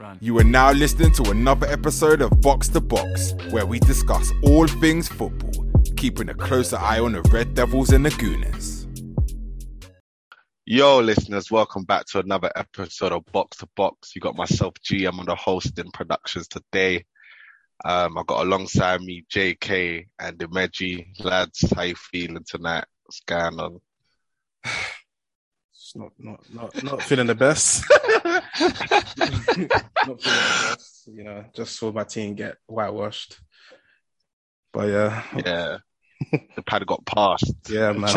You are now listening to another episode of Box to Box, where we discuss all things football, keeping a closer eye on the Red Devils and the Gooners. Yo, listeners, welcome back to another episode of Box to Box. You got myself, G. I'm on the hosting productions today. I've got alongside me JK and Demeji. Lads, how you feeling tonight? What's going on? It's not feeling the best. Not feeling the best. You know, just saw my team get whitewashed. But yeah, the pad got passed. Yeah, man.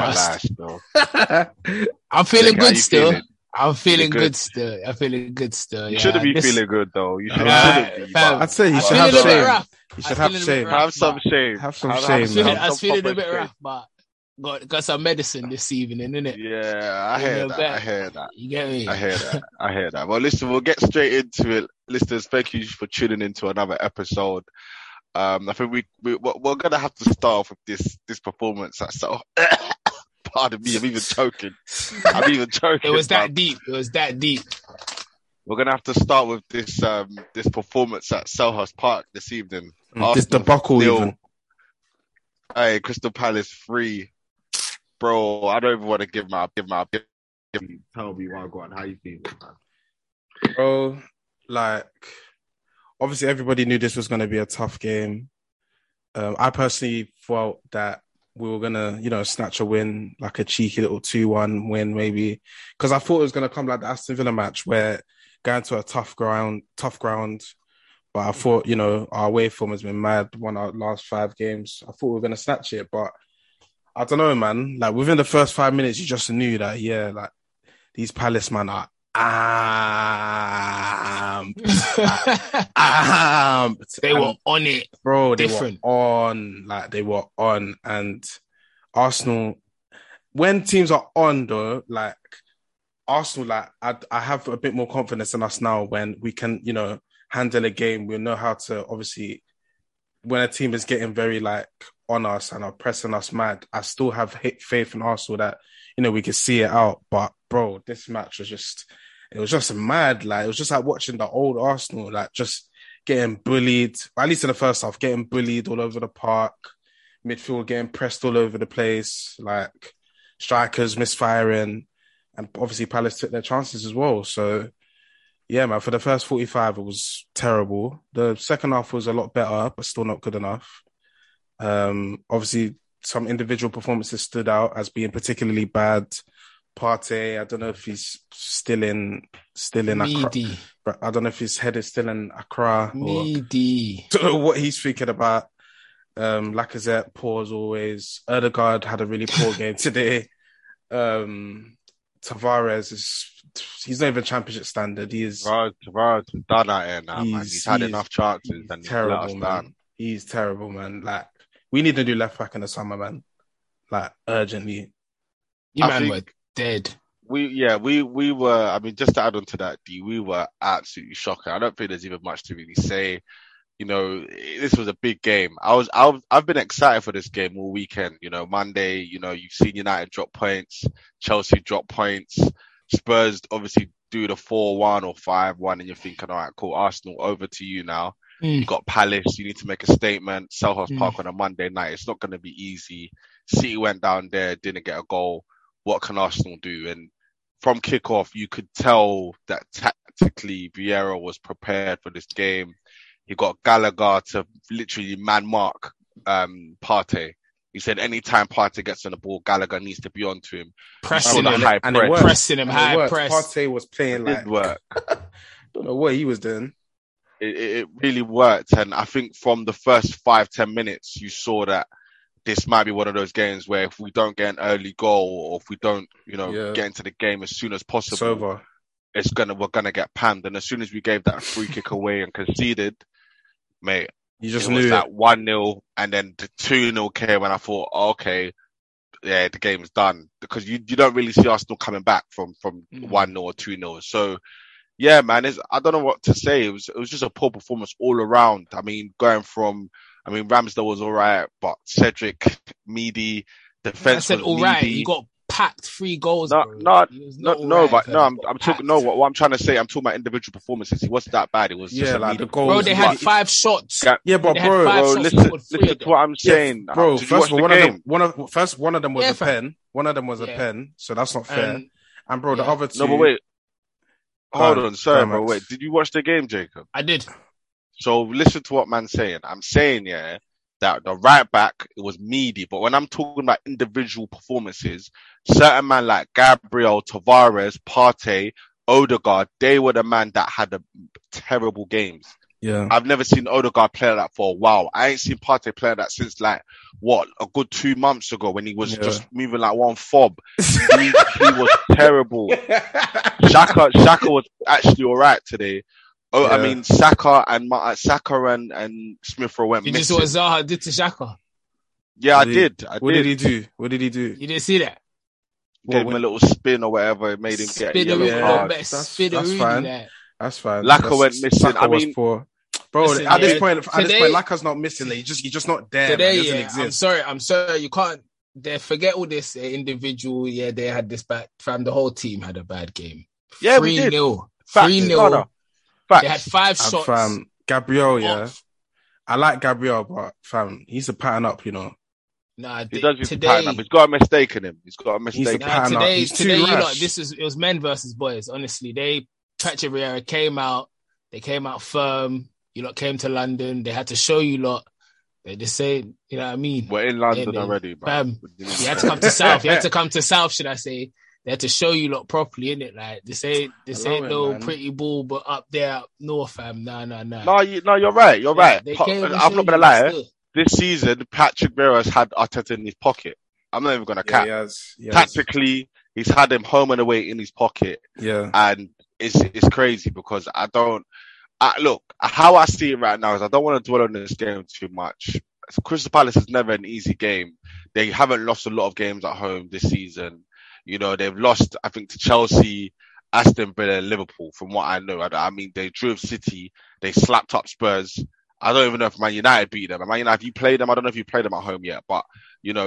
I'm feeling good still. Feeling? I'm feeling good still. You shouldn't be feeling good though. You shouldn't be. I'd say you should have shame. You should have shame. Have some shame. Have some shame. I was feeling a bit rough, but got some medicine this evening, innit? Yeah, I hear that. You get me? I hear that. Well, listen, we'll get straight into it. Listeners, thank you for tuning into another episode. I think we're gonna have to start off with this performance. So, pardon me, I'm even choking. It was that deep. We're gonna have to start with this performance at Selhurst Park this evening. This debacle even. Hey, Crystal Palace 3. Bro, I don't even want to give my tell me why I got and how you feel, man. Bro, like, obviously everybody knew this was going to be a tough game. I personally felt that we were going to, snatch a win, like a cheeky little 2-1 win maybe. Because I thought it was going to come like the Aston Villa match where going to a tough ground. But I thought, our away form has been mad, won our last 5 games. I thought we were going to snatch it, but I don't know, man. Like, within the first 5 minutes, you just knew that, these Palace, man, are They were on it. Bro, they Different. were on. And Arsenal, when teams are on, though, like, Arsenal, like, I have a bit more confidence in us now when we can, handle a game. We know how to, obviously, when a team is getting very, like, on us and are pressing us mad, I still have faith in Arsenal that, we can see it out. But, bro, this match was just mad. Like, it was just like watching the old Arsenal, like, just getting bullied, at least in the first half, getting bullied all over the park, midfield getting pressed all over the place, like, strikers misfiring, and obviously Palace took their chances as well. So, yeah, man, for the first 45, it was terrible. The second half was a lot better, but still not good enough. Obviously, some individual performances stood out as being particularly bad. Partey, I don't know if he's still in Meaty. Accra. I don't know if his head is still in Accra. Meaty. Don't know what he's thinking about. Lacazette, poor as always. Ødegaard had a really poor game today. Tavares he's not even championship standard. He is Tavares is done out here now, man. He's had enough chances and terrible, let us man. down. He's terrible, man. Like, we need a new left back in the summer, man. Like, urgently. You man were dead. We were, I mean, just to add on to that, D, we were absolutely shocking. I don't think there's even much to really say. This was a big game. I've been excited for this game all weekend. Monday, you've seen United drop points, Chelsea drop points, Spurs obviously do the 4-1 or 5-1, and you're thinking, all right, cool, Arsenal, over to you now. You've got Palace, you need to make a statement. Selhurst Park on a Monday night, it's not going to be easy. City went down there, didn't get a goal. What can Arsenal do? And from kickoff, you could tell that tactically Vieira was prepared for this game. He got Gallagher to literally man mark Partey. He said anytime Partey gets on the ball, Gallagher needs to be onto him. Pressing him, high press. Partey was playing like... It worked. Don't know what he was doing. It really worked. And I think from the first 5-10 minutes, you saw that this might be one of those games where if we don't get an early goal or if we don't, get into the game as soon as possible, it's over. We're gonna get panned. And as soon as we gave that free kick away and conceded, mate, you just knew that 1-0 and then the 2-0 came and I thought, okay, yeah, the game's done, because you don't really see Arsenal coming back from 1-0 or 2-0. So yeah, man, I don't know what to say. It was just a poor performance all around. I mean, Ramsdale was all right, but Cedric, Meaty, defense. I said was all right. needy. You got packed 3 goals, No, bro. no, He was no, not no, alright, but fam. no, He got I'm talking. packed. No, what I'm trying to say, I'm talking about individual performances. He wasn't that bad. It was just Yeah, a like the media goals. Bro, performance. they had But- 5 shots. Yeah, but They had bro, 5 Bro, shots. listen, He scored 3 listen of to them. what I'm saying. bro. Did you First watch of all, the one of game? them, one of them was Yeah, a fam. pen. One of them was a Yeah. pen, so that's not fair. And And bro, the yeah. other two. No, but wait, hold on, Go sorry, on, bro. Max. Wait, did you watch the game, Jacob? I did. So listen to what man's saying. I'm saying, yeah, that the right back, it was meaty. But when I'm talking about individual performances, certain man like Gabriel, Tavares, Partey, Odegaard, they were the man that had terrible games. Yeah, I've never seen Odegaard play like that for a while. I ain't seen Partey play like that since like, a good 2 months ago when he was just moving like one fob. He was terrible. Shaka was actually alright today. Oh, Yeah. I mean, Saka and Smith Rowe went You just missing. saw what Zaha did to Xhaka. Yeah, I What did. What did he do? What did he do? You didn't see that? Gave him a little spin or whatever. It made him get a yellow Yeah, card. that's That's fine. like, That's fine. Laka went missing. Saka I was mean- poor. Bro, Listen, at this yeah, point, today- Laka's not missing. He's just not there. today, Man. He doesn't yeah, exist. I'm sorry, you can't. They forget all this individual. Yeah, they had this bad. Fam, the whole team had a bad game. Yeah, we did. 3-0. Facts. 3-0. No. They had Facts. 5 And shots. fam, Gabriel, yeah. off. I like Gabriel, but fam, he's a pattern up, you know. Nah, He does use the today. pattern up. He's got a mistake in him. He's got a He's mistake. a Nah, pattern up. today, He's too you rash. lot, it was men versus boys. Honestly, Patrick Vieira came out. They came out firm. You lot came to London. They had to show you lot. They just say, you know what I mean? We're in London Yeah, already, bro. Fam, you had to come to South. You had to come to South, should I say? They had to show you lot properly, innit? Like this ain't it, no man. pretty ball, but up there, up north, fam. Nah. No, you're right. You're right. They came and I'm showed not gonna you lie. lot still. This season, Patrick Vieira has had Arteta in his pocket. I'm not even gonna cap. Yes. Tactically, he's had him home and away in his pocket, Yeah. and it's crazy because look, how I see it right now is I don't want to dwell on this game too much. Crystal Palace is never an easy game. They haven't lost a lot of games at home this season. You know, they've lost, I think, to Chelsea, Aston Villa, and Liverpool, from what I know. I mean, they drew with City, they slapped up Spurs. I don't even know if Man United beat them. Man United, have you played them? I don't know if you played them at home yet, but you know,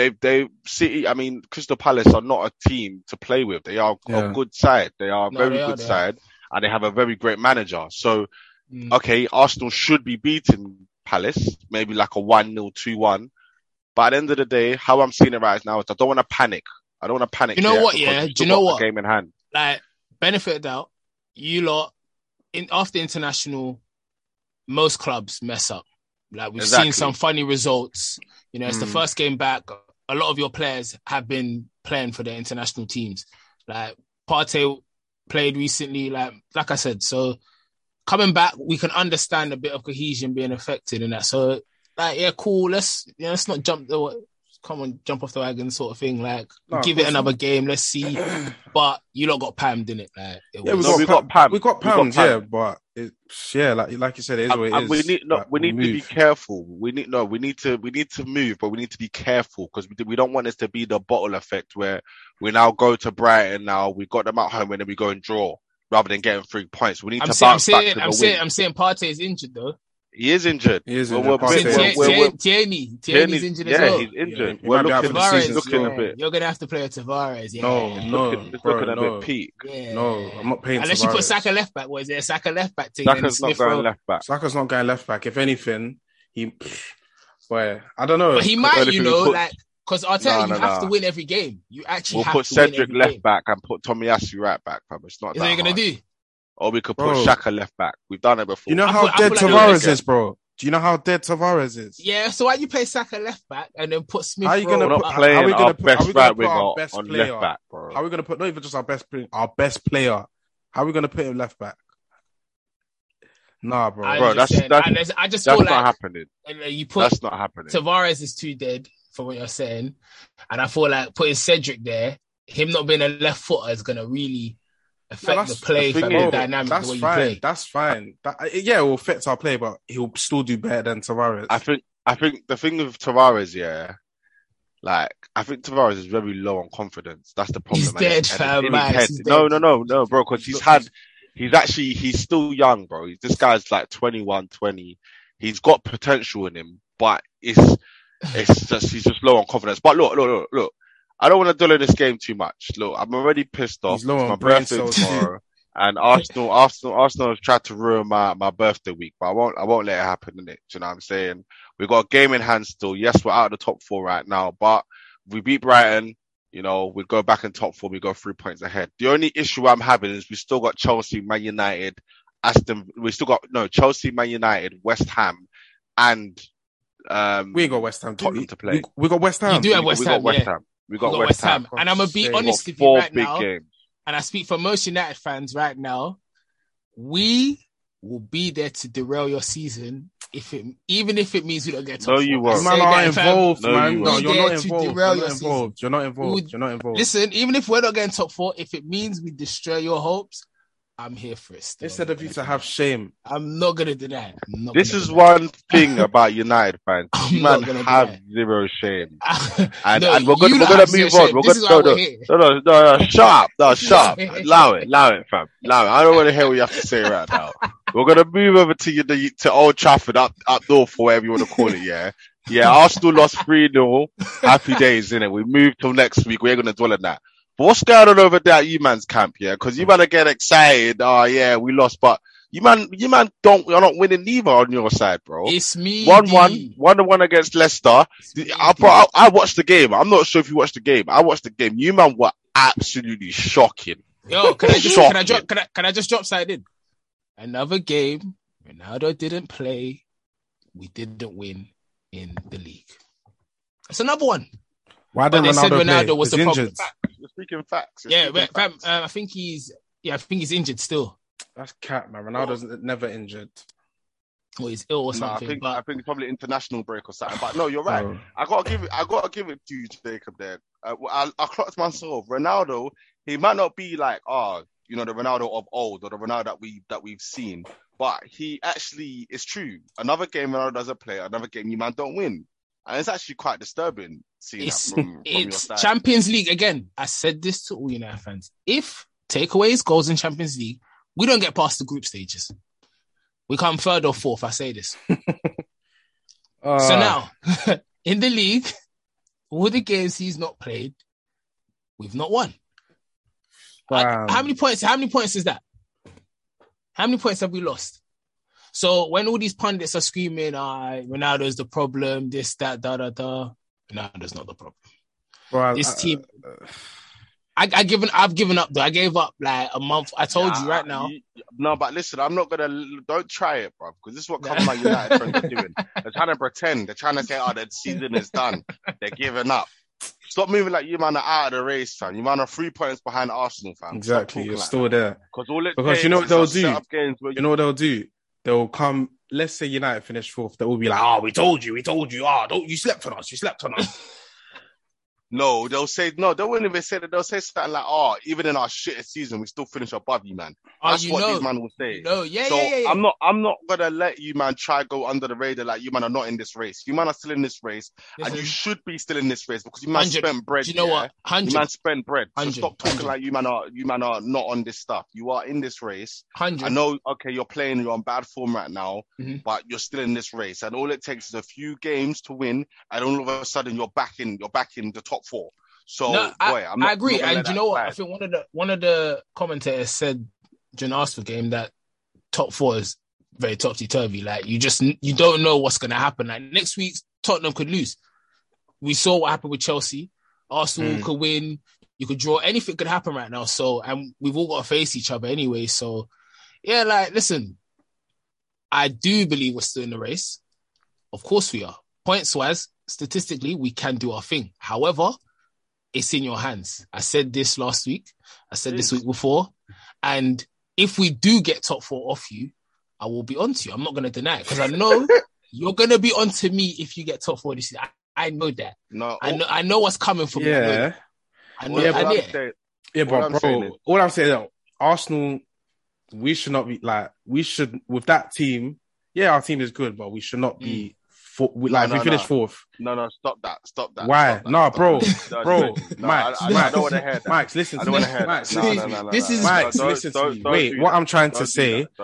City, I mean, Crystal Palace are not a team to play with. They are a good side. They are a very good side, and they have a very great manager. So, okay, Arsenal should be beating Palace, maybe like a 1-0, 2-1. But at the end of the day, how I'm seeing it right now is I don't want to panic. I don't want to panic. You know yet what? because Yeah. we've Do you still know got what? the game in hand. Like, benefit of doubt, you lot, after international, most clubs mess up. Like, we've Exactly. seen some funny results. You know, it's the Mm. first game back. A lot of your players have been playing for their international teams. Like, Partey played recently, like I said. So, coming back, we can understand a bit of cohesion being affected in that. So, like, yeah, cool. Let's not jump off the wagon sort of thing. Like, No, give of it course another not. game. Let's see. But you lot got pammed, didn't it? Like, Yeah, No, we got Pam. We got We got pounds, Pam. yeah, but like you said, it is what it And is. we need Like, we need to be move. careful. We need to move, but we need to be careful because we don't want this to be the bottle effect where we now go to Brighton. Now we got them at home and then we go and draw rather than getting 3 points. We need to bounce back to the win. I'm saying Partey is injured though. He is injured. He is Well, injured. we're- Partey. we're- Tierney's injured as well. he's injured. he We're might be out looking, for the season looking still. a bit. You're gonna have to play with Tavares. Yeah. It's looking a bit peak. Yeah. No, I'm not paying Unless you put Tavares. Saka left back. What is it? A Saka left back thing? Saka's not going left back. Saka's not going left back. If anything, boy, I don't know. But he might, Only you thing we know, put- like, because I'll tell you, No, you have no. to win every game. You actually We'll have put to win Cedric every left game. back and put Tomiyasu right back, fam. It's not Is that that what you're hard. gonna do? Or we could put Bro. Xhaka left back. We've done it before. You know I how feel dead like Tavares they're- is, bro? Do you know how dead Tavares is? Yeah. So why you play Saka left back and then put Smith? How you gonna We're Rowe not put- up? playing how we gonna our put- how best we gonna right put our winger best on player? left back, bro. How are we gonna put not even just our best player? How are we gonna put him left back? Nah, bro. I'm Bro, just that's- saying, that's- I just That's feel not like happening. you put That's not happening. Tavares is too dead for what you're saying, and I feel like putting Cedric there, him not being a left footer is gonna really affect that's- the play, the thing fam, the is, dynamic, That's the way fine. you play. That's fine. Yeah, it will affect our play, but he'll still do better than Tavares. I think the thing with Tavares, yeah, like I think Tavares is very low on confidence. That's the problem. He's And dead, it's- and fam, it's in his man. head. He's No, dead. bro, because he's still young, bro. This guy's like 21, 20. He's got potential in him, but it's just he's just low on confidence. But look. I don't want to dwell on this game too much. Look, I'm already pissed off. He's low It's on my brain birthday cells tomorrow. And Arsenal have tried to ruin my birthday week, but I won't let it happen, innit? Do you know what I'm saying? We've got a game in hand still. Yes, we're out of the top 4 right now, but if we beat Brighton, you know, we go back in top 4, we go 3 points ahead. The only issue I'm having is we still got Chelsea, Man United, Chelsea, Man United, West Ham, and we ain't got West Ham, Tottenham to play. We got West Ham. You do have West Ham, We got West Ham. And I'm going to be honest with you 4 right big now. games. And I speak for most United fans right now. We will be there to derail your season even if it means we don't get top 4. No, you won't. Man, are involved, man. No, you're not involved. You're not involved. Listen, even if we're not getting top 4, if it means we destroy your hopes, I'm here for it still. Instead of you to have shame. I'm not going to deny it. This is one thing about United fans. You man have zero shame. And we're going to move on. No, shut up. Allow it, fam. Allow it. I don't want to hear what you have to say right now. We're going to move over to Old Trafford, up north, or whatever you want to call it, yeah? Yeah, Arsenal lost 3-0. Happy days, innit? We move till next week. We ain't going to dwell on that. But what's going on over there at you man's camp, yeah? Because you man are getting excited. Oh, yeah, we lost. But you're not winning either on your side, bro. It's me. 1-1 against Leicester. I watched the game. I'm not sure if you watched the game. I watched the game. You man were absolutely shocking. Yo, can I just drop side in? Another game. Ronaldo didn't play. We didn't win in the league. It's another one. Why didn't Ronaldo was the injured? You're speaking facts. I think he's injured still. That's cat, man. Ronaldo's never injured. Or he's ill or something. I think it's probably international break or something. But no, you're right. Oh. I gotta give it to you, Jacob. There, I clocked myself. Ronaldo, he might not be like, the Ronaldo of old or the Ronaldo that we've seen, but he actually is true. Another game Ronaldo doesn't play. Another game you man don't win. And it's actually quite disturbing seeing that from your side. Champions League again. I said this to all United fans. If takeaways goals in Champions League, we don't get past the group stages. We come third or fourth. I say this. So now, in the league, all the games he's not played, we've not won. How many points? How many points is that? How many points have we lost? So when all these pundits are screaming, Ronaldo's the problem, this, that, Ronaldo's not the problem. Well, this team, I've given up though. I gave up like a month. I told you right now. No, but listen, don't try it, bro, because this is what come my United friends are doing. They're trying to pretend. They're trying to say, the season is done. They're giving up. Stop moving like you man are out of the race, fam. You man are 3 points behind Arsenal, fam. Exactly, you're still there. Because you know what they'll do? You know what they'll do? They'll come, let's say United finish fourth, they will be like, we told you. You slept on us. No, they wouldn't even say that. They'll say something like, even in our shittest season, we still finish above you, man. That's what these man will say. Yeah. I'm not gonna let you, man, try go under the radar like you, man, are not in this race. You, man, are still in this race, and you should be still in this race because you, man, spent bread. Do you know what? 100. You, man, spent bread. So stop talking like you, man, are not on this stuff. You are in this race. 100. I know, okay, you're on bad form right now, but you're still in this race, and all it takes is a few games to win, and all of a sudden you're back in the top 4. So, I agree. And you know what? I think one of the commentators said during the Arsenal game that top 4 is very topsy-turvy. Like, you don't know what's going to happen. Like, next week, Tottenham could lose. We saw what happened with Chelsea. Arsenal could win. You could draw. Anything could happen right now. So, and we've all got to face each other anyway. So, yeah, like, listen, I do believe we're still in the race. Of course we are. Points-wise, statistically, we can do our thing. However, it's in your hands. I said this last week. I said this week before. And if we do get top 4 off you, I will be onto you. I'm not going to deny it because I know you're going to be onto me if you get top 4 this year. I know that. No, I know what's coming from me. Yeah. I know. But bro, all I'm saying is Arsenal, we should not be with that team. Yeah, our team is good, but we should not be. We finished fourth. No, stop that. Why? Bro. Max, I don't want to hear that. Max, listen to me. Max, listen to me. Wait, what I'm trying to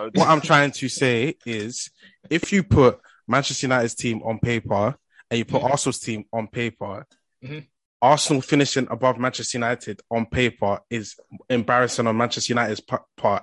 say is, if you put Manchester United's team on paper and you put Arsenal's team on paper, Arsenal finishing above Manchester United on paper is embarrassing on Manchester United's part.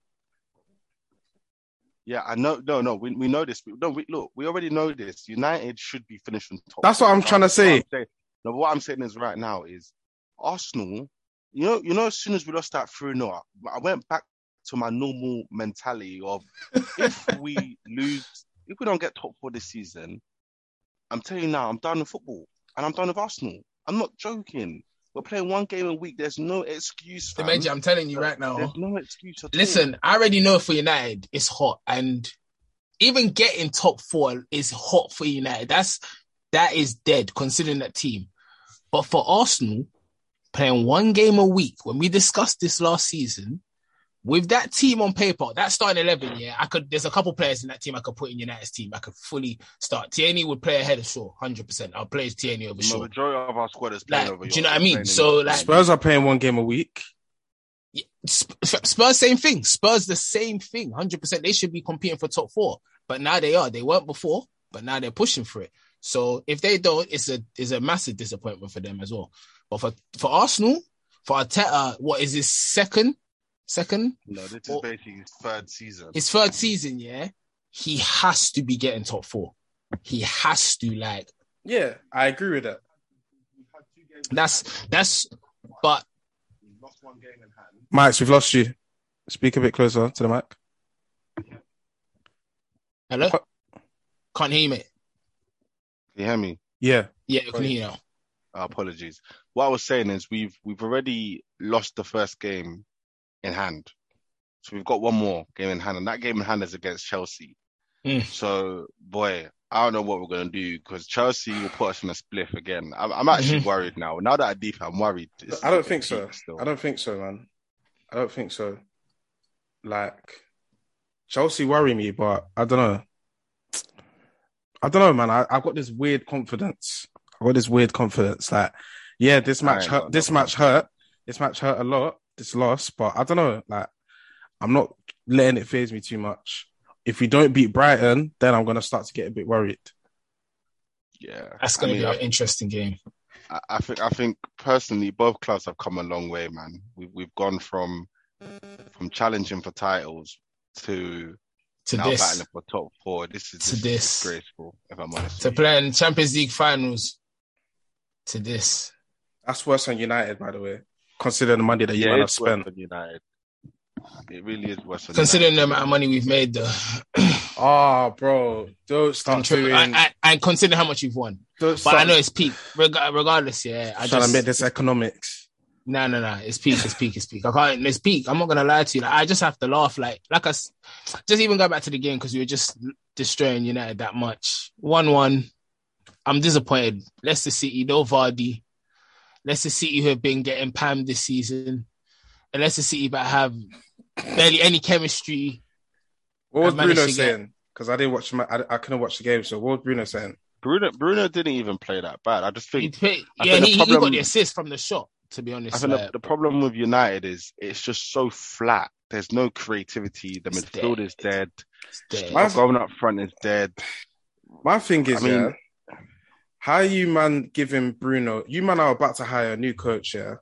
Yeah, I know. No, we know this. Look, we already know this. United should be finishing top. That's what I'm trying to say. What I'm saying is right now is Arsenal. You know, as soon as we lost that 3-0, I went back to my normal mentality of if we don't get top 4 this season, I'm telling you now, I'm done with football and I'm done with Arsenal. I'm not joking. We're playing one game a week. There's no excuse. Major, I'm telling you right now. There's no excuse at all. Listen, I already know for United, it's hot. And even getting top 4 is hot for United. That is dead, considering that team. But for Arsenal, playing one game a week, when we discussed this last season, with that team on paper, that starting 11, there's a couple players in that team I could put in United's team. I could fully start. Tierney would play ahead of Shaw, 100%. I'll play Tierney over Shaw. The majority of our squad is playing over. Do you know what I mean? So, Spurs are playing one game a week. Yeah, Spurs, same thing. Spurs, the same thing, 100%. They should be competing for top 4, but now they are. They weren't before, but now they're pushing for it. So if they don't, it's a massive disappointment for them as well. But for Arsenal, for Arteta, what is his second? No, this is basically his third season. His third season, yeah. He has to be getting top 4. He has to, like. Yeah, I agree with that. But. We've lost one game in hand. Max, we've lost you. Speak a bit closer to the mic. Hello? Can't hear you, mate. Can you hear me? Yeah. Yeah, I can hear you now. Apologies. What I was saying is we've already lost the first game in hand. So we've got one more game in hand, and that game in hand is against Chelsea. So, boy, I don't know what we're going to do because Chelsea will put us in a spliff again. I'm actually worried now. Now that I deep, I'm worried. I don't think so. I don't think so, man. I don't think so. Like, Chelsea worry me, but I don't know. Man. I've got this weird confidence. Like, yeah, this match hurt. This match hurt a lot. This loss, but I don't know. Like, I'm not letting it faze me too much. If we don't beat Brighton, then I'm gonna start to get a bit worried. Yeah, that's gonna be an interesting game. I think personally, both clubs have come a long way, man. We've gone from challenging for titles to now this, battling for top 4. This is disgraceful, if I'm honest. To playing Champions League finals. To this, that's worse than United, by the way. Considering the money that you might have spent. United. It really is worse than considering United. the amount of money we've made, though. Oh, bro. Don't start doing... And consider how much you've won. But I know it's peak. Regardless, yeah. Trying to make this economics. No. It's peak. It's peak. I'm not going to lie to you. Like, I just have to laugh. Just even go back to the game because we were just destroying United that much. 1-1. I'm disappointed. Leicester City, no Vardy. Leicester City, who have been getting pammed this season, and Leicester City that have barely any chemistry. What was Bruno saying? Because I didn't watch. I couldn't watch the game. So what was Bruno saying? Bruno didn't even play that bad. I just think he got the assist from the shot. To be honest, I think the problem with United is it's just so flat. There's no creativity. The midfield is dead. Going up front is dead. My thing is, how are you, man, giving Bruno... You, man, are about to hire a new coach, yeah?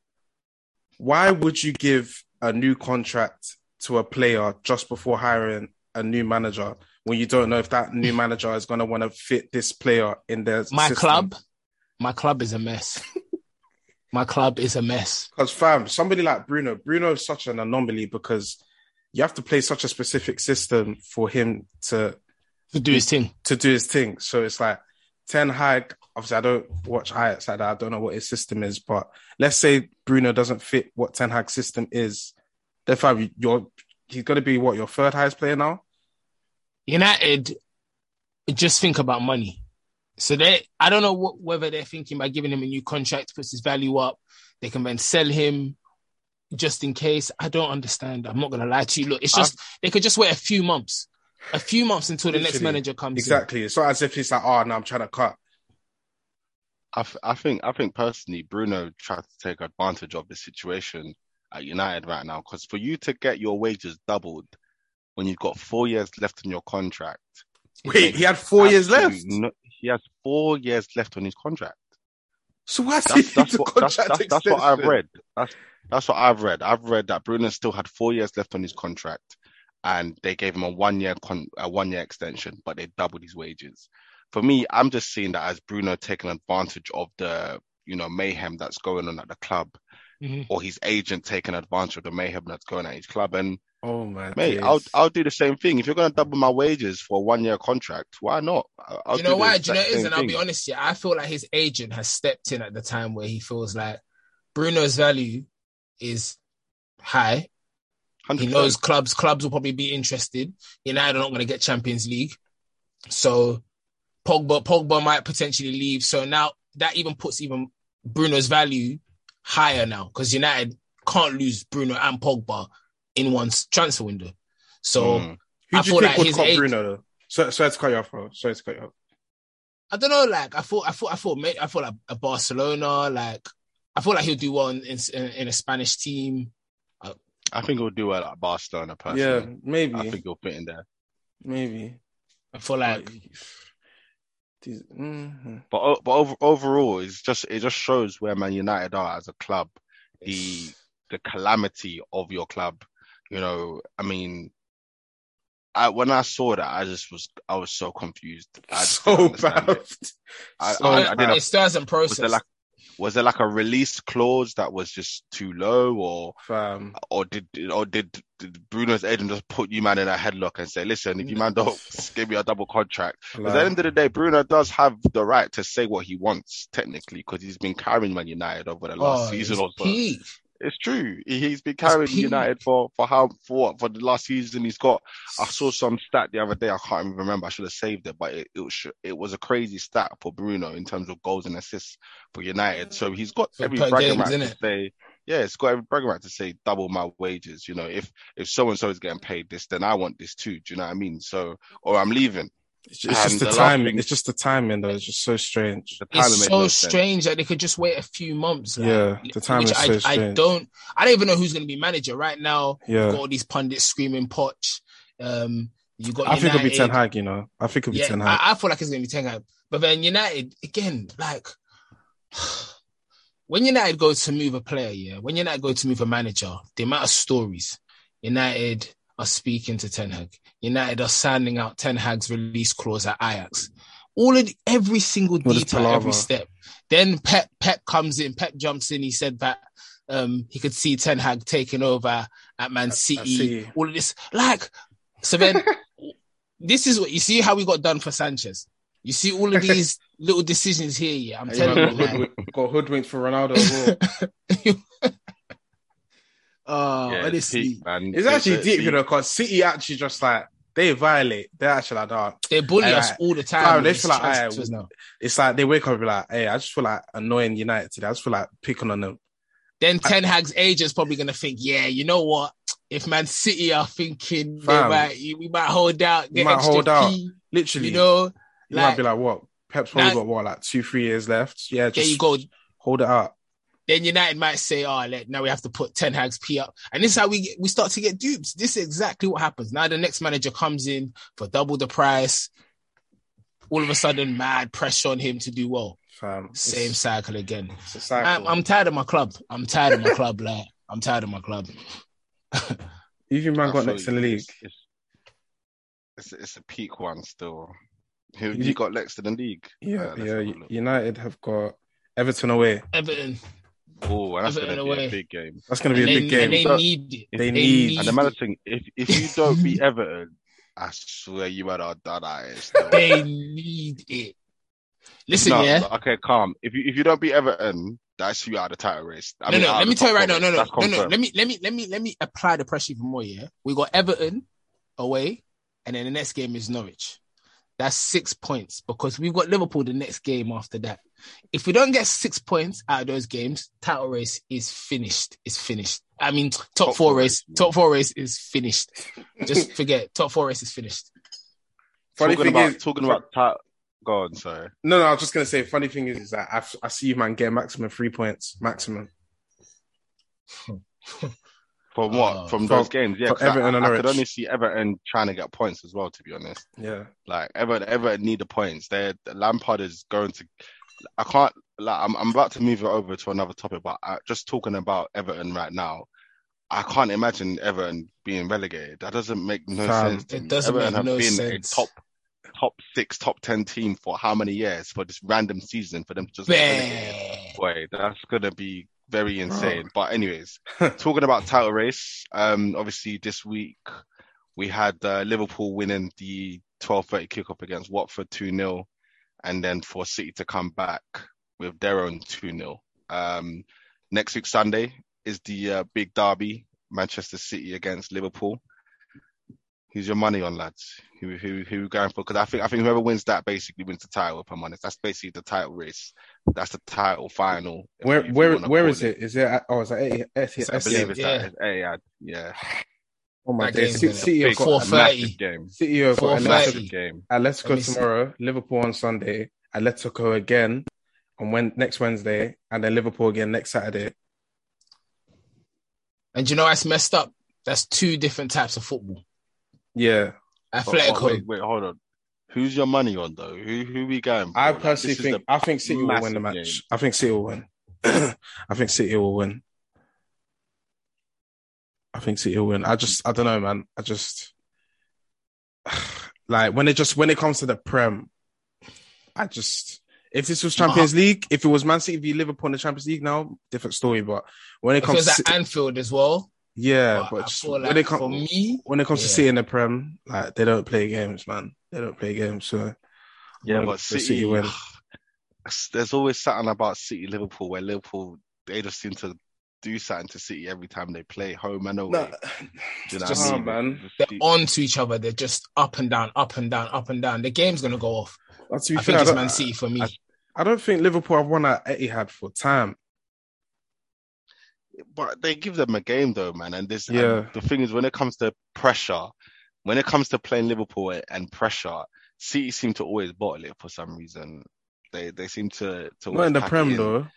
Why would you give a new contract to a player just before hiring a new manager when you don't know if that new manager is going to want to fit this player in their system? My club is a mess. My club is a mess. Because, fam, somebody like Bruno is such an anomaly because you have to play such a specific system for him to do his thing. So it's like, Ten Hag, obviously I don't watch Ajax like that. I don't know what his system is, but let's say Bruno doesn't fit what Ten Hag's system is. Therefore, he's going to be your third highest player now? United just think about money. So I don't know whether they're thinking by giving him a new contract puts his value up. They can then sell him just in case. I don't understand. I'm not going to lie to you. Look, it's just they could just wait a few months until the next manager comes. Exactly. It's not as if he's like, oh, no, I'm trying to cut. I think personally, Bruno tried to take advantage of the situation at United right now, because for you to get your wages doubled when you've got 4 years left on your contract. Wait, he had 4 years left? He has 4 years left on his contract. So why did he That's need that's the what that's contract that's what I've extension? read. That's what I've read. I've read that Bruno still had 4 years left on his contract, and they gave him a 1 year extension, but they doubled his wages. For me, I'm just seeing that as Bruno taking advantage of the mayhem that's going on at the club, Mhm. or his agent taking advantage of the mayhem that's going on at his club. And Oh my mate, days. I'll do the same thing. If you're going to double my wages for a 1 year contract, why not? I'll Do you do know the why? Do you know exact it is? same And I'll be thing. honest, yeah, I feel like his agent has stepped in at the time where he feels like Bruno's value is high. He 100%. knows clubs will probably be interested. United are not going to get Champions League. So Pogba might potentially leave. So now that even puts Bruno's value higher now, because United can't lose Bruno and Pogba in one transfer window. So Mm. Who I do you feel think like would his cut age, Bruno though? Sorry to cut you off, bro. Sorry to cut you off. I don't know. Like I thought like a Barcelona. Like I feel like he'll do well in a Spanish team. I think he'll do well at Barcelona, Yeah, personally. maybe. I think he'll fit in there. Maybe. I feel like But mhm. But overall, it just shows where Man United are as a club, the calamity of your club. I mean, when I saw that, I was so confused. I just didn't So understand bad. it. I So didn't. it still hasn't Was there processed. like a release clause that was just too low, fam. or did Bruno's agent just put you man in a headlock and say, listen, if you man don't give me a double contract? Because at the end of the day, Bruno does have the right to say what he wants technically, because he's been carrying Man United over the last season or so. Peak. It's true. He's been carrying peak. United for the last season. He's got. I saw some stat the other day. I can't even remember. I should have saved it, but it was a crazy stat for Bruno in terms of goals and assists for United. So he's got every per bragging games, right to innit? say. Yeah, it's got every bragging right to say double my wages. If so and so is getting paid this, then I want this too. Do you know what I mean? So, or I'm leaving. It's just the the last timing. thing- It's just the timing though. It's just so strange. The timing It's made so no sense. strange that they could just wait a few months. Like, Yeah, the timing which is so strange. I don't even know who's going to be manager right now. Yeah. You've got all these pundits screaming Poch. You got I think it'll be United. Ten Hag. I think it'll be Ten Hag. I feel like it's going to be Ten Hag. But then United again, like when United go to move a player, when United go to move a manager, the amount of stories United are speaking to Ten Hag. United are sending out Ten Hag's release clause at Ajax. Every single Well, this detail, every palaver. step. Then Pep comes in. Pep jumps in. He said that he could see Ten Hag taking over at Man City. City. All of this, so then this is what you see how we got done for Sanchez. You see all of these little decisions here. Yeah, I'm telling you, man. Got hoodwinked for Ronaldo as well. Yeah, it's honestly, peak, man. It's actually deep, because City actually just they violate. They're actually like, oh, they bully Hey, us like, all the time. fam, with they these feel like, transfers hey, now. it's like they wake up and be like, hey, I just feel like annoying United today. I just feel like picking on them. Then Ten Hag's agent's probably gonna think, yeah, you know what? If Man City are thinking Fam. we might hold out, We get might extra hold out. key, Literally, you know. you might Like, be like, what? Pep's probably Now- got what, 2-3 years left? Yeah, there just you go. hold it out. Then United might say, now we have to put Ten Hag's P up. And this is how we start to get dupes. This is exactly what happens. Now the next manager comes in for double the price. All of a sudden, mad pressure on him to do well. Fam, Same cycle again. It's a cycle. I'm tired of my club. I'm tired of my club. I'm tired of my club. Even man I got feel next in you. the league. It's a peak one still. Who you got next in the league? Yeah, Let's have a look. United have got Everton away. Everton. Oh, and that's Everton going to be away. a big game. That's going to be a big game. And they So- need it. They need- And another thing, if you don't beat Everton, I swear you are done at it. still. They need it. Listen, No, yeah. no, okay, calm. If you don't beat Everton, that's you out of the title race. No. Let me tell you right now. No. That's confirmed. Let me apply the pressure even more. Yeah, we got Everton away, and then the next game is Norwich. That's 6 points because we've got Liverpool the next game after that. If we don't get 6 points out of those games, title race is finished. It's finished. I mean, top four race is finished. Just forget. Top four race is finished. Funny Talking thing about is, talking about title. Go on, sorry. No, I was just going to say, funny thing is that I see you, man, get maximum 3 points. Maximum. From what? From those games, yeah. from 'cause Everton and I could Norwich. only see Everton trying to get points as well. To be honest, Yeah. like Everton need the points. Lampard is going to I can't. Like, I'm about to move it over to another topic, but just talking about Everton right now, I can't imagine Everton being relegated. That doesn't make no sense to It me. doesn't Everton make have no been sense. a top 6, top 10 team for how many years for this random season for them to just get relegated? Boy, that's gonna be very insane. But anyways, talking about title race, obviously this week we had Liverpool winning the 12:30 kickoff against Watford 2-0, and then for City to come back with their own 2-0. Next week Sunday is the big derby, Manchester City against Liverpool. Who's your money on, lads? Who you going for? Because I think whoever wins that basically wins the title. If I'm honest, that's basically the title race. That's the title final. Where is it? Is it? Is that Etihad? I believe it's at Etihad. Yeah. Oh my That days! game's City have got 4:30. a massive game. City have got a massive game. Atletico tomorrow, Liverpool on Sunday, Atletico again on next Wednesday, and then Liverpool again next Saturday. And you know what's messed up? That's 2 different types of football. Yeah. Atletico. Wait, hold on. Who's your money on though? Who we going for? I personally think City will win the match. Game. I think City will win. I think City will win. I don't know, man. Like when it comes to the Prem, if this was Champions League, if it was Man City v Liverpool in the Champions League now, different story. But when it comes to Anfield as well. Yeah, but when it comes to City in the Prem, like they don't play games, man. They don't play games. So yeah, but City win. There's always something about City Liverpool where Liverpool they just seem to do something to City every time they play home and away. You know what I mean? Man. They're on to each other. They're just up and down, up and down, up and down. The game's gonna go off. I think it's Man City for me. I don't think Liverpool have won at Etihad for time. But they give them a game though, man. And the thing is, when it comes to pressure, when it comes to playing Liverpool and pressure, City seem to always bottle it for some reason. They seem to not in the Prem though.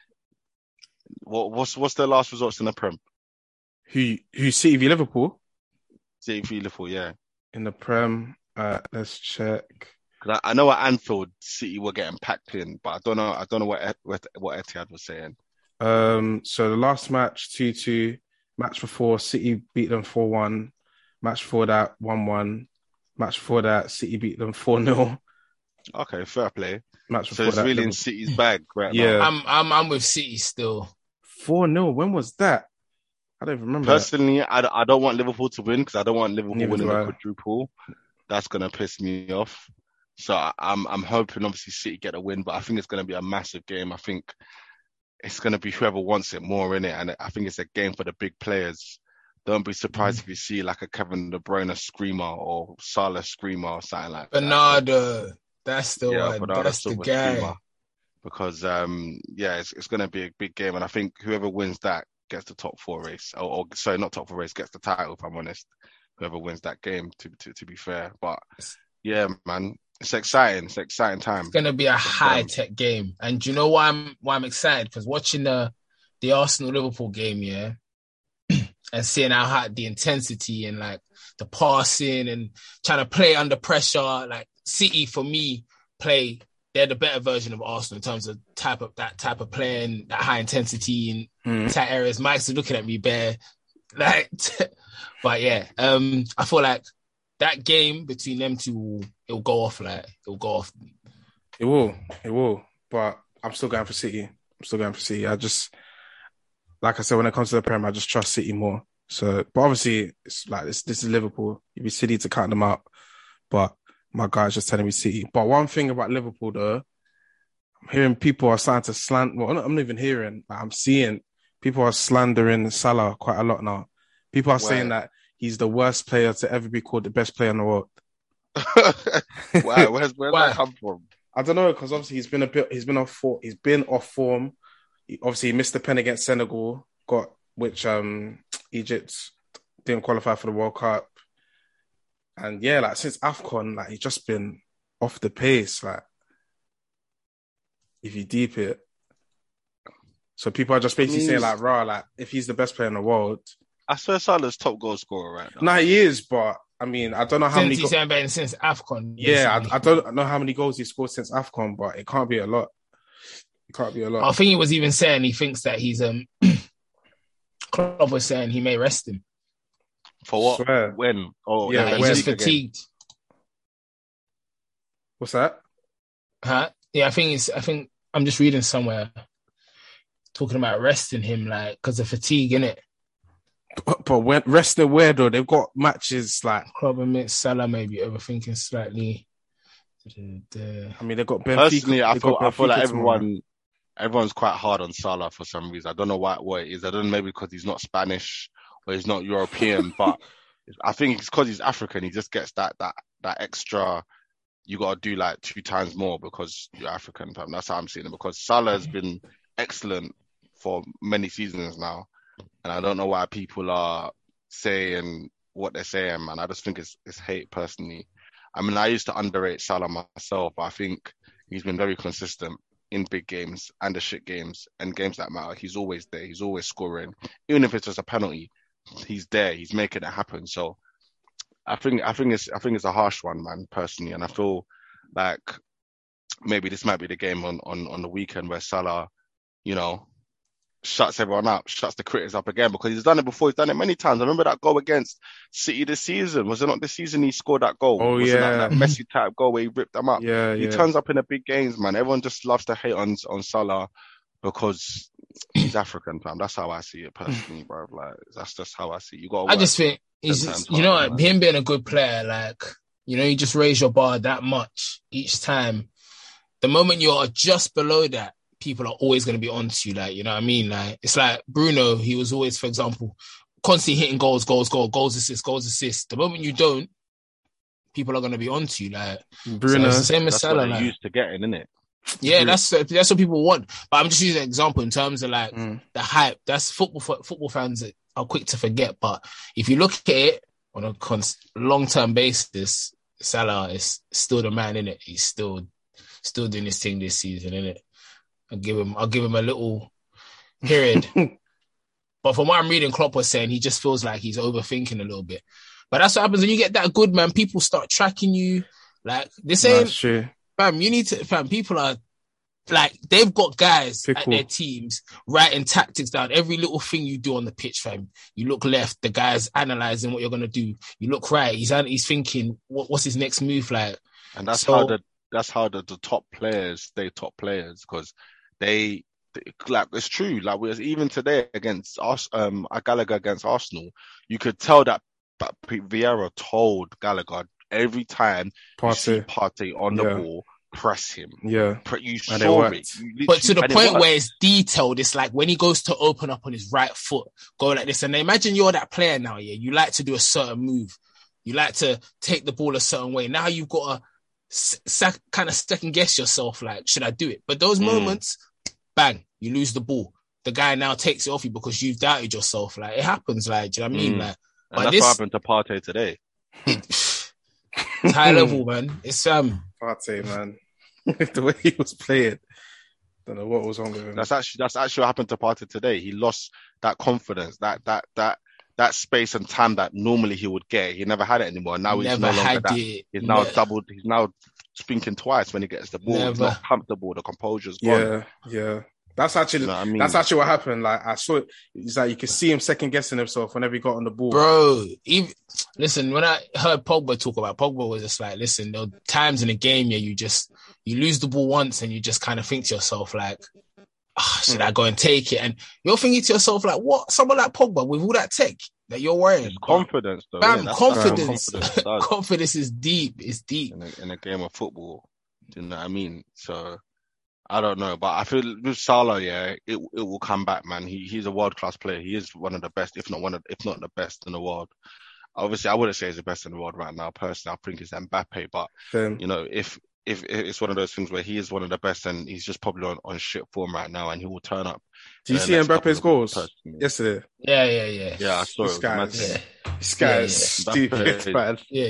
What's their last results in the Prem? Who City v Liverpool? City v Liverpool, yeah. In the Prem, let's check. Because I know at Anfield City were getting packed in, but I don't know what Etihad was saying. So the last match 2-2. Match before City beat them 4-1. Match before that 1-1. Match before that City beat them 4-0. Okay, fair play. Match so it's really Liverpool in City's bag right now. Yeah, I'm with City still. 4-0. When was that? I don't remember. Personally, I don't want Liverpool to win because I don't want Liverpool winning the quadruple. That's gonna piss me off. So I'm hoping obviously City get a win, but I think it's gonna be a massive game. I think it's gonna be whoever wants it more in it, and I think it's a game for the big players. Don't be surprised if you see like a Kevin De Bruyne screamer or Salah screamer or something like that. Bernardo, that's the one. That's the guy. Screamer. Because it's gonna be a big game, and I think whoever wins that gets the top 4 race, or sorry, not top 4 race, gets the title. If I'm honest, whoever wins that game, to be fair. But yeah, man, it's exciting. It's an exciting time. It's gonna be a high tech game, and do you know why I'm excited? Because watching the Arsenal Liverpool game, yeah, and seeing how high the intensity and like the passing and trying to play under pressure, like City for me they're the better version of Arsenal in terms of type of playing, that high intensity and tight areas. Mike's looking at me bare, like, but yeah, I feel like that game between them two, it'll go off. It will. But I'm still going for City. I just, like I said, when it comes to the Prem, I just trust City more. So, but obviously, it's like this is Liverpool. You'd be City to count them out, but my guy's just telling me City. But one thing about Liverpool, though, I'm hearing people are starting to slander. Well, I'm not even hearing. I'm seeing people are slandering Salah quite a lot now. People are saying that he's the worst player to ever be called the best player in the world. Wow, where's that come from? I don't know, because obviously he's been off form. He missed the pen against Senegal, which Egypt didn't qualify for the World Cup. And yeah, like since AFCON, like he's just been off the pace, like if you deep it. So people are just basically saying like, like if he's the best player in the world. I swear Salah's top goal scorer right now. No, he is, but I mean, I don't know how many goals since AFCON. Yeah, I don't know how many goals he scored since AFCON, but it can't be a lot. He can't be a I lot. think he was even saying he thinks that he's Klopp was saying he may rest him. For what? Swear. When? Oh, Yeah, Like, when? he's just Again. fatigued. What's that? Huh? Yeah, I think I'm just reading somewhere talking about resting him, like, because of fatigue, innit? But when resting where though? They've got matches like. Klopp admits Salah may be overthinking slightly. I mean, they've got Benfica. Personally, I they've feel got like Benfica tomorrow. everyone's quite hard on Salah for some reason. I don't know what it is. I don't know, maybe because he's not Spanish or he's not European, but I think it's because he's African. He just gets that extra. You got to do like 2 times more because you're African. That's how I'm seeing it. Because Salah has been excellent for many seasons now, and I don't know why people are saying what they're saying, man. I just think it's hate personally. I mean, I used to underrate Salah myself, but I think he's been very consistent in big games and the shit games and games that matter. He's always there. He's always scoring. Even if it's just a penalty, he's there. He's making it happen. So I think it's a harsh one, man, personally. And I feel like maybe this might be the game on the weekend where Salah, you know, shuts everyone up, shuts the critics up again, because he's done it before. He's done it many times. I remember that goal against City this season. Was it not this season he scored that goal? Oh, was yeah. it that Messi type goal where he ripped them up? Yeah, He turns up in the big games, man. Everyone just loves to hate on Salah because he's African, fam. That's how I see it personally, bro. Like, that's just how I see it. You got. I just think he's, you know, harder, him being a good player, like, you know, you just raise your bar that much each time. The moment you're just below that, people are always going to be on to you. Like, you know what I mean? Like, it's like Bruno, he was always, for example, constantly hitting goals, assists. The moment you don't, people are going to be on to you. Like, Bruno. So it's the same as that's Salah. what they're Like, used to getting, isn't it? yeah, that's what people want. But I'm just using an example in terms of like the hype. That's football fans are quick to forget. But if you look at it on a long-term basis, Salah is still the man, innit? He's still doing his thing this season, innit? I'll give him a little period. But from what I'm reading, Klopp was saying he just feels like he's overthinking a little bit. But that's what happens when you get that good, man. People start tracking you. Like, this ain't... That's true. Fam, you need to... Fam, people are... Like, they've got guys at their teams writing tactics down. Every little thing you do on the pitch, fam. You look left, the guy's analysing what you're going to do. You look right, he's thinking, what's his next move like? And that's how the top players stay top players, because they like, it's true. Like, even today against us, Gallagher against Arsenal, you could tell that Vieira told Gallagher every time you see Partey on the ball, press him. Yeah. You saw it. But to the point where it's detailed, it's like when he goes to open up on his right foot, go like this. And imagine you're that player now, yeah? You like to do a certain move. You like to take the ball a certain way. Now you've got to kind of second guess yourself, like, should I do it? But those moments, bang, you lose the ball. The guy now takes it off you because you've doubted yourself. Like, it happens, like, do you know what I mean? Like, and that's what happened to Partey today. It's high level, man. It's Partey, man. The way he was playing. Don't know what was wrong with him. That's actually what happened to Partey today. He lost that confidence, that space and time that normally he would get. He never had it anymore. Now he's no longer that. He's now doubled. He's now thinking twice when he gets the ball. He's not comfortable. The composure's gone. Yeah. That's actually that's actually what happened. Like, I saw it. It's like you could see him second guessing himself whenever he got on the ball. Bro, listen, when I heard Pogba talk about, Pogba was just like, listen, there are times in a game, yeah, you lose the ball once and you just kind of think to yourself like, should I go and take it? And you're thinking to yourself like, what? Someone like Pogba with all that tech that you're wearing. It's confidence, though. Bam, yeah, confidence. Confidence is deep. It's deep. In a game of football. Do you know what I mean? So, I don't know, but I feel with Salah, yeah, it will come back, man. He's a world-class player. He is one of the best, if not the best in the world. Obviously, I wouldn't say he's the best in the world right now. Personally, I think it's Mbappe. But you know, if it's one of those things where he is one of the best, and he's just probably on shit form right now, and he will turn up. Do you see Mbappe's goals yesterday? Yeah. Yeah, I saw it. This guy is stupid, man. Yeah.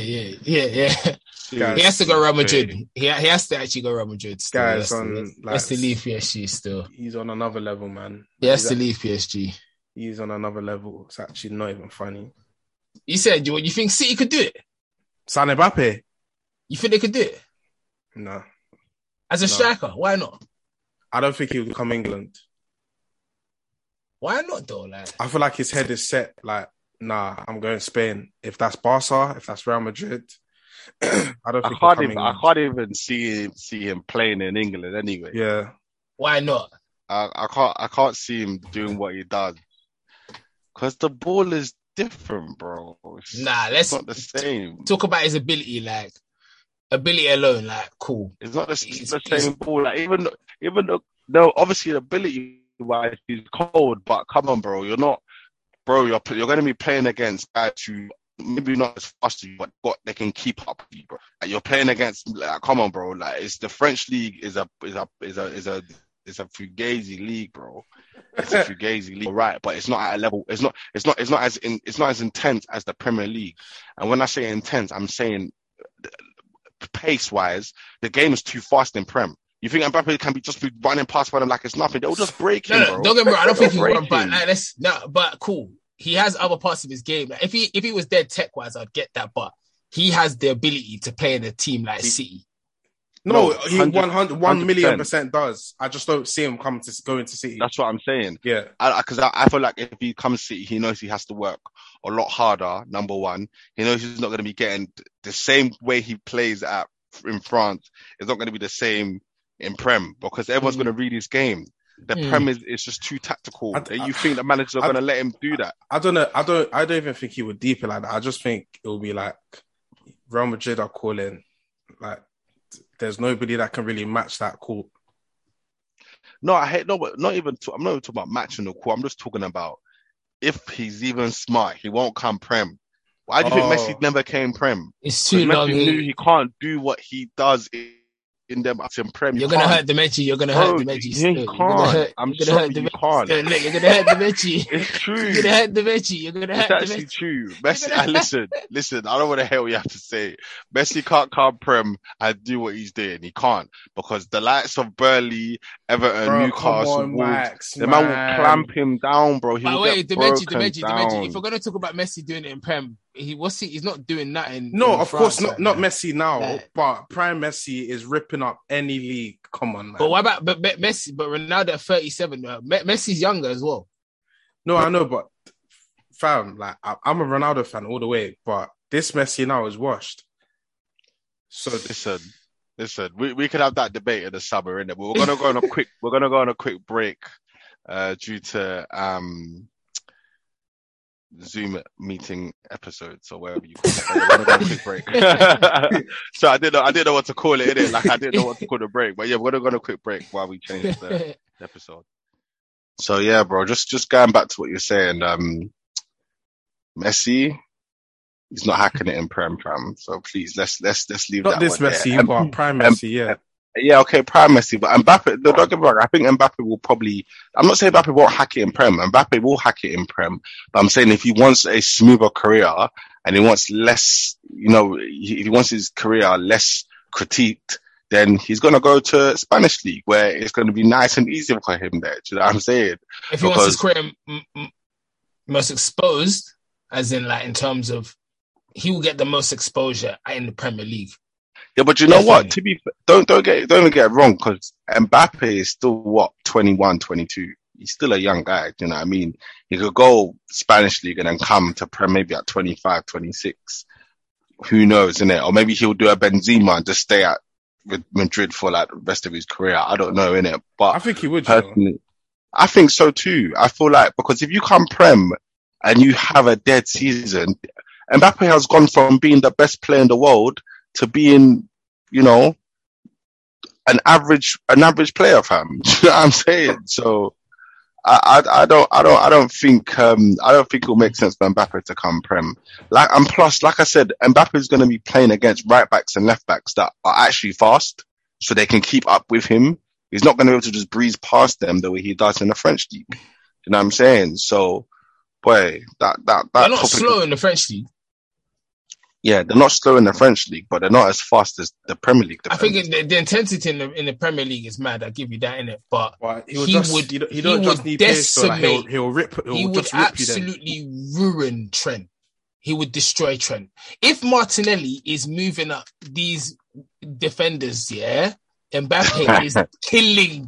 He has to go Real Madrid. He has to actually go Real Madrid. He has to leave PSG still. He's on another level, man. He has to leave PSG. He's on another level. It's actually not even funny. You said, you think City could do it? San Mbappe? You think they could do it? No. As a striker, why not? I don't think he would come England. Why not though? Like, I feel like his head is set. Like, nah, I'm going Spain. If that's Barca, if that's Real Madrid, I don't think he'll come England. I can't even see him playing in England anyway. Yeah. why not? I can't see him doing what he does because the ball is different, bro. It's not the same. Talk about his ability. Like, ability alone, like, cool. It's not the same ball. Like, even though, no, obviously the ability wise he's cold, but come on, bro, you're not, bro. You're going to be playing against guys who maybe not as fast as you, but they can keep up with you, bro. Like, you're playing against, like, come on, bro. Like, it's the French league is a fugazi league, bro. It's a fugazi league, right? But it's not at a level. It's not as intense as the Premier League. And when I say intense, I'm saying pace wise, the game is too fast in Prem. You think Mbappe can be running past them like it's nothing? They'll just break him, bro. Don't get me wrong. I don't think he will, but like, but cool. He has other parts of his game. Like, if he was dead tech wise, I'd get that. But he has the ability to play in a team like City. No, he 1,000,000% does. I just don't see him go into City. That's what I'm saying. Yeah. Because I feel like if he comes City, he knows he has to work a lot harder, number one. He knows he's not going to be getting the same way he plays in France. It's not going to be the same in Prem because everyone's going to read his game. The Prem is just too tactical. You think the managers are going to let him do that? I don't know. I don't even think he would deep it like that. I just think it will be like Real Madrid are calling. Like, there's nobody that can really match that call. No, I'm not even talking about matching the call. I'm just talking about if he's even smart, he won't come Prem. Why do you think Messi never came Prem? It's too long. Messi knew he can't do what he does in them in Prem. You're gonna hurt the Messi. You're gonna hurt the Messi. You can't. I'm sorry, you can't. You're gonna hurt the Messi. It's true. You're gonna hurt the Messi. You're gonna hurt the Messi. It's actually true. Messi, listen. I don't want to hear what you have to say. Messi can't come Prem and do what he's doing. He can't because the likes of Burnley, Everton, Newcastle, Wolves, the man will clamp him down, bro. He will get broken down. If we're gonna talk about Messi doing it in Prem, he's not doing that in. No, in of France, course not Messi now, but prime Messi is ripping up any league. Come on, man. But what about Messi? But Ronaldo at 37, Messi's younger as well. No, I know, but fam, like I'm a Ronaldo fan all the way, but this Messi now is washed. So listen, we could have that debate in the summer, innit? But we're gonna go on a quick break, due to Zoom meeting episodes or whatever you call it. We're gonna go on a quick break. So I didn't know what to call it, innit? Like I didn't know what to call the break. But yeah, we're gonna go on a quick break while we change the episode. So yeah, bro, just going back to what you're saying, Messi, he's not hacking it in Prem. So please, let's leave not that. Not this Messi, but prime Messi, yeah. Yeah, okay, prime Messi, but Mbappe, don't get me wrong, I think Mbappe will probably, I'm not saying Mbappe won't hack it in Prem, Mbappe will hack it in Prem, but I'm saying if he wants a smoother career and he wants less, if he wants his career less critiqued, then he's going to go to Spanish league where it's going to be nice and easy for him there. Do you know what I'm saying? If he wants his career most exposed, as in like in terms of, he will get the most exposure in the Premier League. Yeah, but you know what? Don't get it wrong, because Mbappe is still 21, 22. He's still a young guy. You know what I mean? He could go Spanish league and then come to Prem maybe at 25, 26. Who knows, innit? Or maybe he'll do a Benzema and just stay with Madrid for like the rest of his career. I don't know, innit? But I think he would. Personally, I think so too. I feel like because if you come Prem and you have a dead season, Mbappe has gone from being the best player in the world to being, an average player, fam. Do you know what I'm saying? So I don't think it will make sense for Mbappe to come Prem. Plus, like I said, Mbappe is going to be playing against right backs and left backs that are actually fast, so they can keep up with him. He's not going to be able to just breeze past them the way he does in the French league. You know what I'm saying? So, boy, they're not slow in the French league. Yeah, they're not slow in the French league, but they're not as fast as the Premier League. I think the intensity in the Premier League is mad. I give you that, innit? But he don't just need pace, so like he'll absolutely ruin Trent. He would destroy Trent. If Martinelli is moving up these defenders, yeah, Mbappe is killing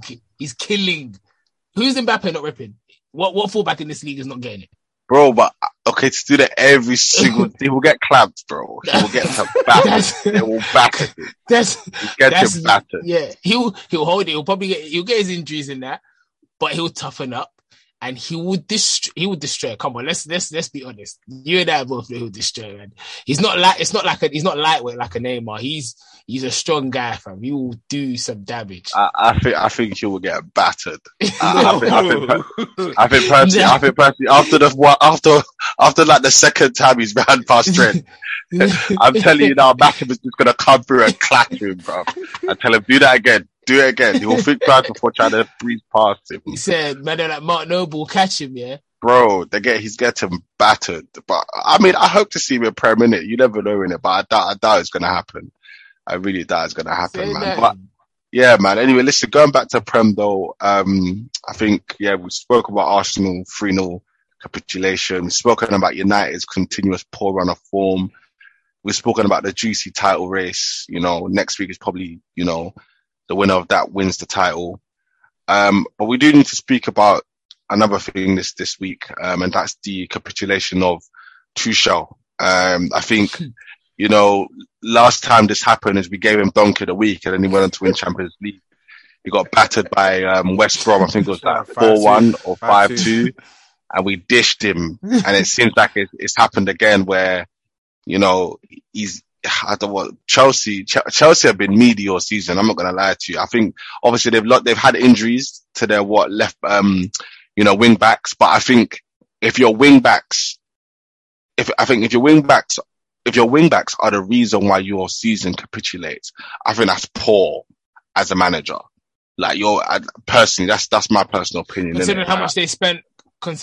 He's killing. Who's Mbappe not ripping? What fullback in this league is not getting it? Bro, but okay, to do that every single, he will get clamped, bro. He will get battered. They will batter him. He'll get him battered. Yeah, he'll hold it. He'll get his injuries in that, but he'll toughen up and he would destroy. Come on, let's be honest. You and I both know he'll destroy, man. He's not lightweight like a Neymar. He's a strong guy, fam. He will do some damage. I think he will get battered. I think personally, after like the second time he's ran past Trent, I'm telling you now, Beckham is just gonna come through and clatter him, bro. I tell him, do that again. Do it again. He will think twice before trying to breeze past him. He said, man, like Mark Noble will catch him, yeah? Bro, he's getting battered. But I mean, I hope to see him in Prem, innit? You never know, innit? But I doubt it's gonna happen. I really doubt it's gonna happen, man. But yeah, man. Anyway, listen, going back to Prem though, I think, we spoke about Arsenal 3-0 capitulation. We've spoken about United's continuous poor run of form. We've spoken about the juicy title race. You know, next week is probably, the winner of that wins the title. But we do need to speak about another thing this week, and that's the capitulation of Tuchel. I think, last time this happened is we gave him Donkey of the Week and then he went on to win Champions League. He got battered by West Brom, I think it was like 4-1 or 5-2, and we dished him. And it seems like it's happened again where, Chelsea have been meaty all season. I'm not going to lie to you. I think obviously they've had injuries to their left, wing backs. But I think if your wing backs are the reason why your season capitulates, I think that's poor as a manager. Like personally, that's my personal opinion. Considering how much they spent on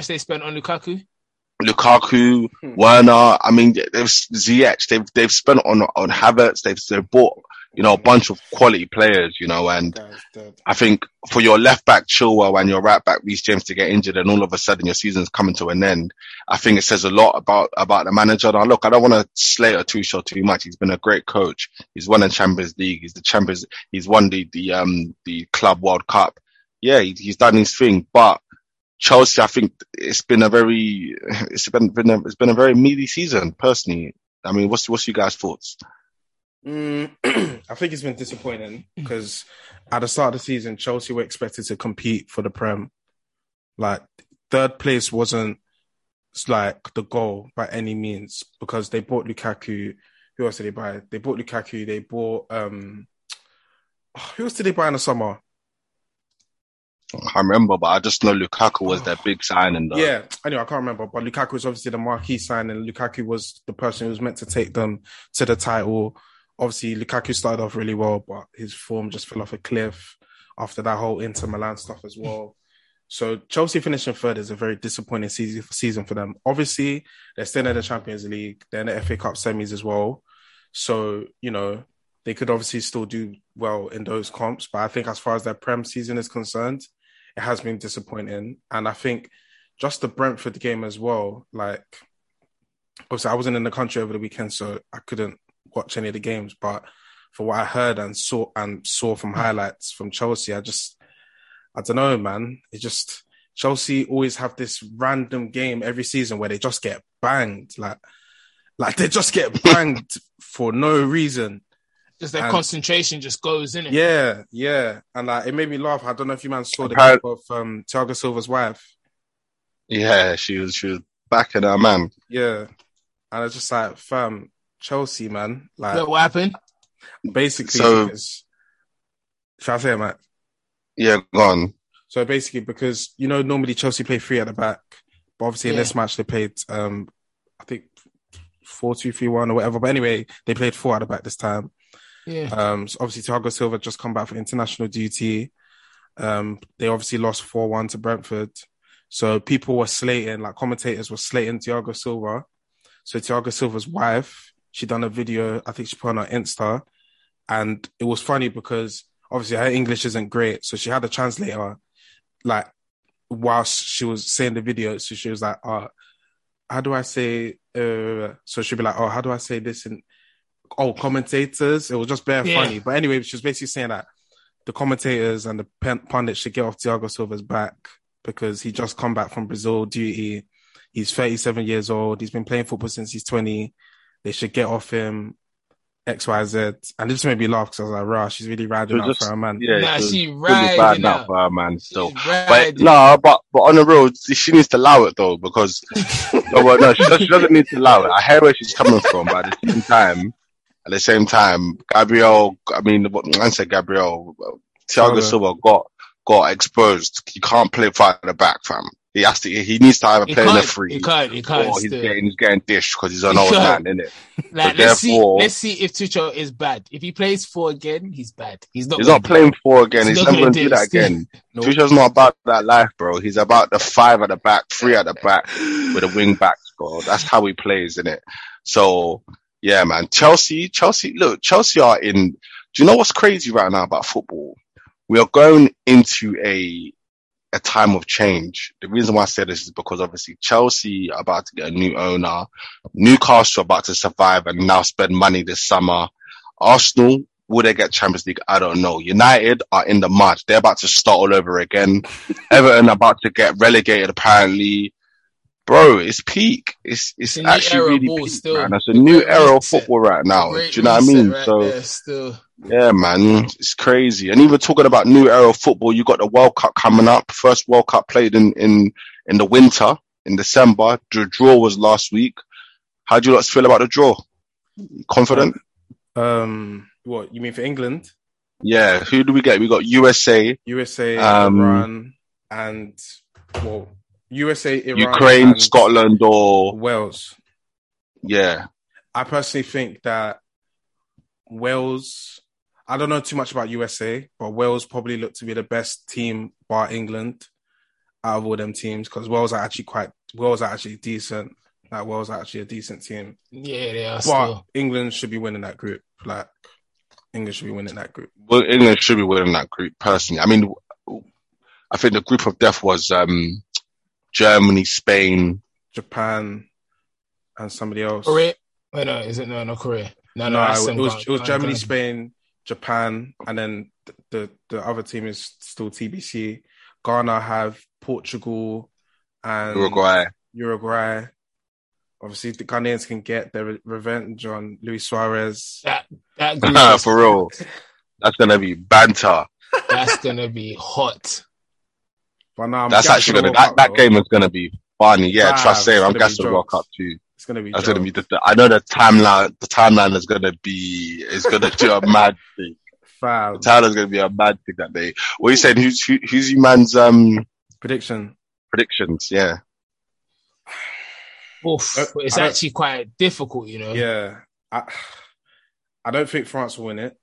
Lukaku, Werner, I mean, Ziyech, they've spent on Havertz, they've bought, a bunch of quality players, and I think for your left back Chilwell and your right back Reece James to get injured and all of a sudden your season's coming to an end, I think it says a lot about the manager. Now look, I don't want to slate Tuchel too much. He's been a great coach. He's won the Champions League. He's won the Club World Cup. Yeah, he's done his thing, but Chelsea, I think it's been a very meaty season. Personally, I mean, what's you guys' thoughts? I think it's been disappointing because at the start of the season, Chelsea were expected to compete for the Prem. Like third place wasn't like the goal by any means because they bought Lukaku. Who else did they buy? They bought Lukaku. They bought who else did they buy in the summer? I remember, but I just know Lukaku was their big signing though. Yeah, anyway, I can't remember, but Lukaku was obviously the marquee signing. Lukaku was the person who was meant to take them to the title. Obviously, Lukaku started off really well, but his form just fell off a cliff after that whole Inter Milan stuff as well. So Chelsea finishing third is a very disappointing season for them. Obviously, they're still in the Champions League. They're in the FA Cup semis as well. So, they could obviously still do well in those comps. But I think as far as their Prem season is concerned, it has been disappointing. And I think just the Brentford game as well, like, obviously I wasn't in the country over the weekend, so I couldn't watch any of the games. But for what I heard and saw from highlights from Chelsea, I don't know, man. Chelsea always have this random game every season where they just get banged. Like they just get banged for no reason. Just their concentration just goes, innit? Yeah. And it made me laugh. I don't know if you man saw the clip of Thiago Silva's wife. Yeah, she was backing her man. Yeah. And it's just like, fam, Chelsea, man. Like, what happened? Basically, shall I say it, Matt? Yeah, go on. So basically, because, normally Chelsea play 3 at the back. But obviously in this match, they played, I think, 4-2-3-1 or whatever. But anyway, they played 4 at the back this time. Yeah. So obviously Thiago Silva just come back for international duty. They obviously lost 4-1 to Brentford. So people were slating, like commentators were slating Thiago Silva. So Thiago Silva's wife, she done a video, I think she put on her Insta. And it was funny because obviously her English isn't great. So she had a translator, like, whilst she was saying the video. So she was like, how do I say, so she'd be like, how do I say this in, commentators? It was just bare funny. But anyway, she was basically saying that the commentators and the pundits should get off Thiago Silva's back because he just come back from Brazil duty. He's 37 years old. He's been playing football since he's 20. They should get off him. X, Y, Z. And this made me laugh because I was like, "Rah, she's really riding out for her man." Yeah, Nah, she really riding out out for her man still. But But on the road, she needs to allow it though because she doesn't need to allow it. I hear where she's coming from, but at the same time, Thiago Silva got exposed. He can't play far at the back, fam. He needs to either play in the free. He can't. Or he's getting dished because he's an old man, innit? Like, so let's see if Tuchel is bad. If he plays 4 again, he's bad. He's not playing 4 again. He's never going to do that again. Nope. Tuchel's not about that life, bro. He's about the 5 at the back, 3 at the back with a wing backs, bro. That's how he plays, innit? So, yeah, man. Chelsea are in. Do you know what's crazy right now about football? We are going into a time of change. The reason why I say this is because obviously Chelsea are about to get a new owner. Newcastle are about to survive and now spend money this summer. Arsenal, will they get Champions League? I don't know. United are in the mud. They're about to start all over again. Everton about to get relegated apparently. Bro, it's peak. It's actually really peak, man. It's a new era of football right now. Do you know what I mean? Still. Yeah, man, it's crazy. And even talking about new era of football, you got the World Cup coming up. First World Cup played in the winter, in December. The draw was last week. How do you lot feel about the draw? Confident? What you mean for England? Yeah. Who do we get? We got USA, Iran, and USA, Iran, Ukraine, and Scotland, or Wales. Yeah. I personally think that Wales. I don't know too much about USA, but Wales probably look to be the best team bar England out of all them teams because Wales are actually decent. Like Wales are actually a decent team. Yeah, they are. But England should be winning that group. Like England should be winning that group. Well, England should be winning that group personally. I mean, I think the group of death was Germany, Spain, Japan, and somebody else. Korea? Wait, no, is it not Korea? No, it was Germany, Spain, Japan, and then the other team is still TBC. Ghana have Portugal and Uruguay. Obviously, the Ghanaians can get their revenge on Luis Suarez. That group for real. That's gonna be banter. That's gonna be hot. But no, that's actually that game is gonna be funny. Yeah, trust saying I'm gassed the World Cup too. It's gonna be. That's gonna be. I know the timeline. The timeline is gonna do a mad thing. Fam. The timeline's gonna be a mad thing that day. What are you saying? Who's your man's predictions? Yeah. Oof, it's actually quite difficult, you know. Yeah, I don't think France will win it.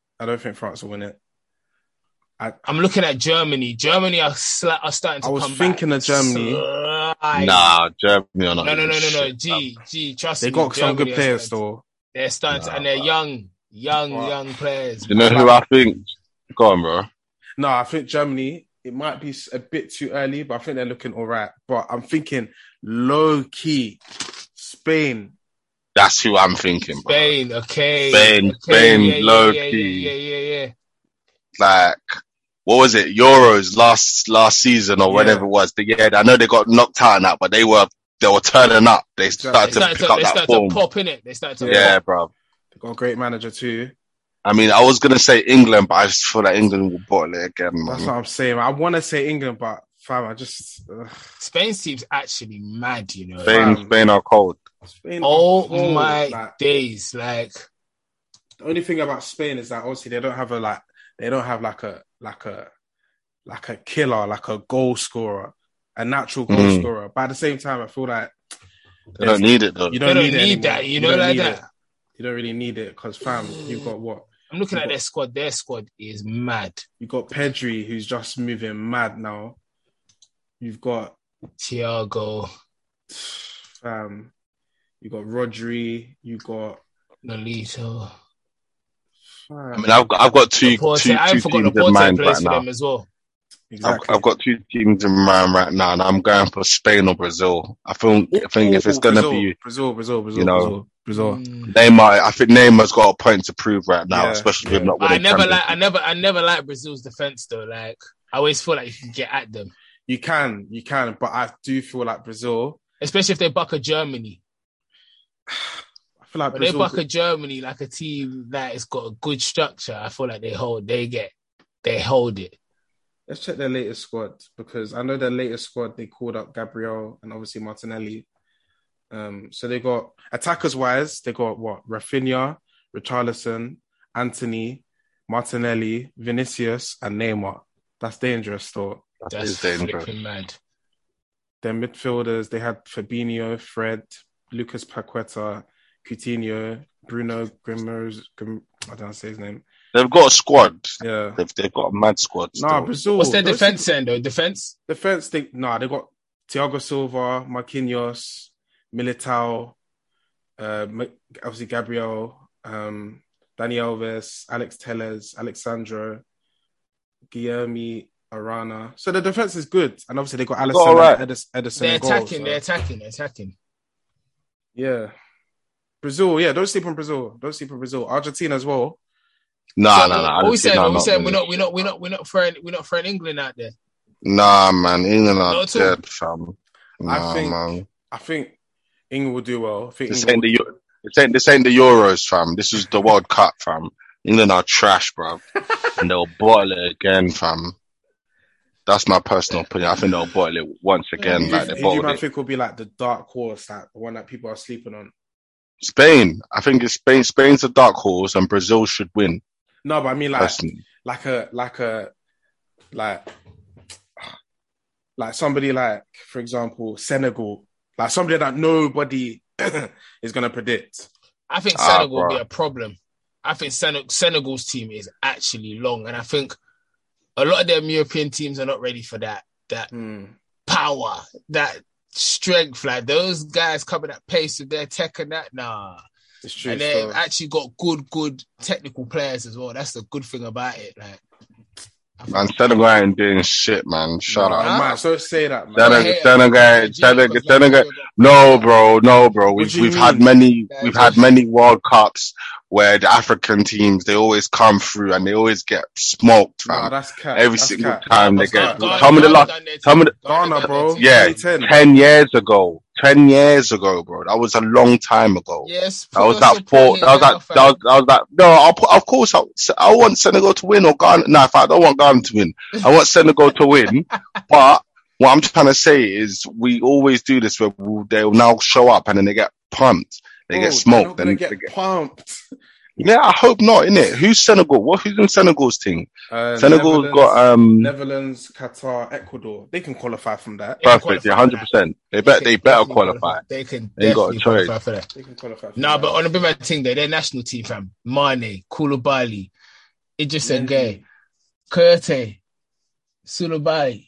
I'm looking at Germany. Germany are starting to come back. I was thinking of Germany. Nah, Germany are not. No. G, trust me. They got some Germany good players, though. They're starting to, and they're young players. You know who I think? Go on, bro. No, I think Germany, it might be a bit too early, but I think they're looking all right. But I'm thinking low-key Spain. That's who I'm thinking, bro. Spain, okay. Spain, low-key. Yeah. Like, what was it? Euros last season or whatever it was. I know they got knocked out in that, but they were turning up. They started to pick up that form. They started to pop in it. They started to pop. Bro. They got a great manager too. I mean, I was gonna say England, but I just feel like England will bottle it again, man. That's what I'm saying. I want to say England, but fam, I just Spain's team's actually mad, you know. Spain are cold. My days! Like the only thing about Spain is that obviously they don't have like a killer, like a goal scorer, a natural goal scorer. But at the same time, I feel like they don't need it though. You don't need that. You know, like that. You don't really need it because fam, you've got what? I'm looking at their squad. Their squad is mad. You got Pedri, who's just moving mad now. You've got Thiago. You got Rodri. You got Nolito. I mean, I've got two teams in mind right now. Them as well. Exactly. I've got two teams in mind right now, and I'm going for Spain or Brazil. I think if it's gonna be, Brazil, you know, Brazil. Neymar, I think Neymar's got a point to prove right now, Yeah, especially yeah. with not But I winning never Champions like, I never liked Brazil's defense though. Like, I always feel like you can get at them, You can, but I do feel like Brazil. especially if they buck a Germany. I feel like When they Brazil. buck a Germany, like a team that has got a good structure, I feel like they hold it. Let's check their latest squad because I know their latest squad they called up Gabriel and obviously Martinelli. So they got attackers wise, they got what? Rafinha, Richarlison, Anthony, Martinelli, Vinicius, and Neymar. That's dangerous, though. That's dangerous. flipping mad. Their midfielders, they had Fabinho, Fred, Lucas Paqueta, Coutinho, Bruno Grimmers. I don't know how to say his name. They've got a squad. Yeah. They've got a mad squad. Nah, still. Brazil. What's their defense then, though? Defense? Defense, they got Thiago Silva, Marquinhos, Militao, obviously Gabriel, Dani Alves, Alex Telles, Alexandro, Guilherme Arana. So the defense is good, and obviously they got Alisson and Edison. They're attacking. Yeah, Brazil. Yeah, don't sleep on Brazil. Argentina as well. Nah. What we saying? We're not throwing England out there. Nah, man. England are Not at all. dead, fam. Nah, man. I think England will do well. This ain't the Euros, fam. This is the World Cup, fam. England are trash, bro. And they'll bottle it again, fam. That's my personal opinion. I think they'll bottle it once again. Who do you think will be like the dark horse, like the one that people are sleeping on? Spain. I think it's Spain. Spain's a dark horse, and Brazil should win. No, but I mean personally. like somebody like, for example, Senegal, like somebody that nobody is gonna predict. I think Senegal will be a problem. I think Senegal's team is actually long, and I think a lot of them European teams are not ready for that power, that strength. Like those guys coming at pace with their tech and that, nah. It's true. And they've actually got good technical players as well. That's the good thing about it. Like, man, Senegal ain't doing shit, man. Shut up. I might so say that, man. Senegal. No, bro. We've had many World Cups where the African teams, they always come through and they always get smoked, fam. Every single time they get. Tell me Ghana, bro. Yeah, 10 years ago. 10 years ago, bro. That was a long time ago. Yes, that was that. No, of course, I want Senegal to win or Ghana. No, I don't want Ghana to win. I want Senegal to win. But what I'm trying to say is we always do this where they'll now show up and then they get pumped. They get smoked. Then they get pumped. Yeah, I hope not, innit? Who's Senegal? Who's in Senegal's team? Senegal's got Netherlands, Qatar, Ecuador. They can qualify from that. Perfect, yeah, 100%. They better qualify. They can they got a choice. Qualify for that. They can qualify. No, but on a bit of a thing, their national team, fam. Mane, Koulibaly, Idris Gueye, Kante, Sulabali,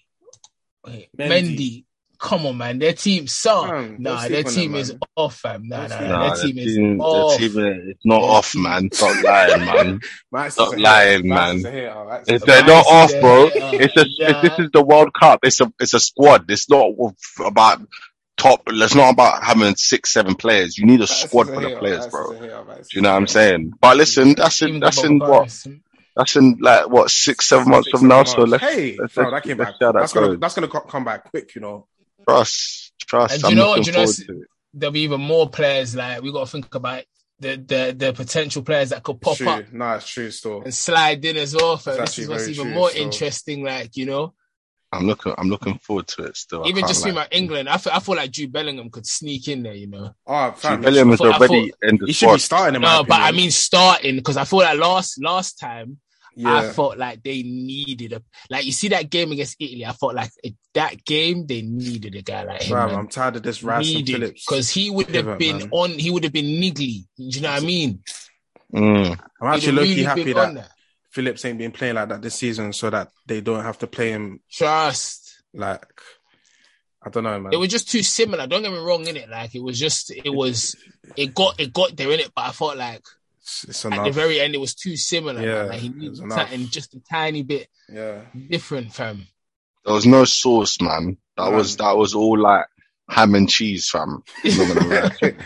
Mendy. Come on, man. Their team suck. Their team is off, fam. Their team is off. Their team is not off, man. Stop lying, man. Stop lying, man. They're not off, bro. This is the World Cup. It's a squad. It's not about top. It's not about having 6-7 players. You need a squad for the players, bro. Do you know what I'm saying? But listen, that's in what? That's in like what 6-7 months from now. So let's that came back. That's gonna come back quick, you know. Trust. And do you know what? There'll be even more players. Like we got to think about the potential players that could pop up. No, it's true still. And slide in as well. This is what's even more interesting. Like, you know, I'm looking forward to it still. Even just thinking about England, I feel like Jude Bellingham could sneak in there. You know, Jude Bellingham is already in the squad. He should be starting. But I mean starting because I feel like last time. Yeah. I felt like they needed you see that game against Italy. I felt like that game they needed a guy like him. Bro, I'm tired of this Rice and Phillips because he would have been He would have been niggly. Do you know what I mean? I'm actually low-key happy that Phillips ain't been playing like that this season, so that they don't have to play him. Trust. Like, I don't know, man. It was just too similar. Don't get me wrong, innit? Like it got there in it, but I felt like. At the very end, it was too similar. Yeah, like he needed something just a tiny bit different, fam. There was no sauce, man. That was all like ham and cheese, fam. I'm not gonna lie.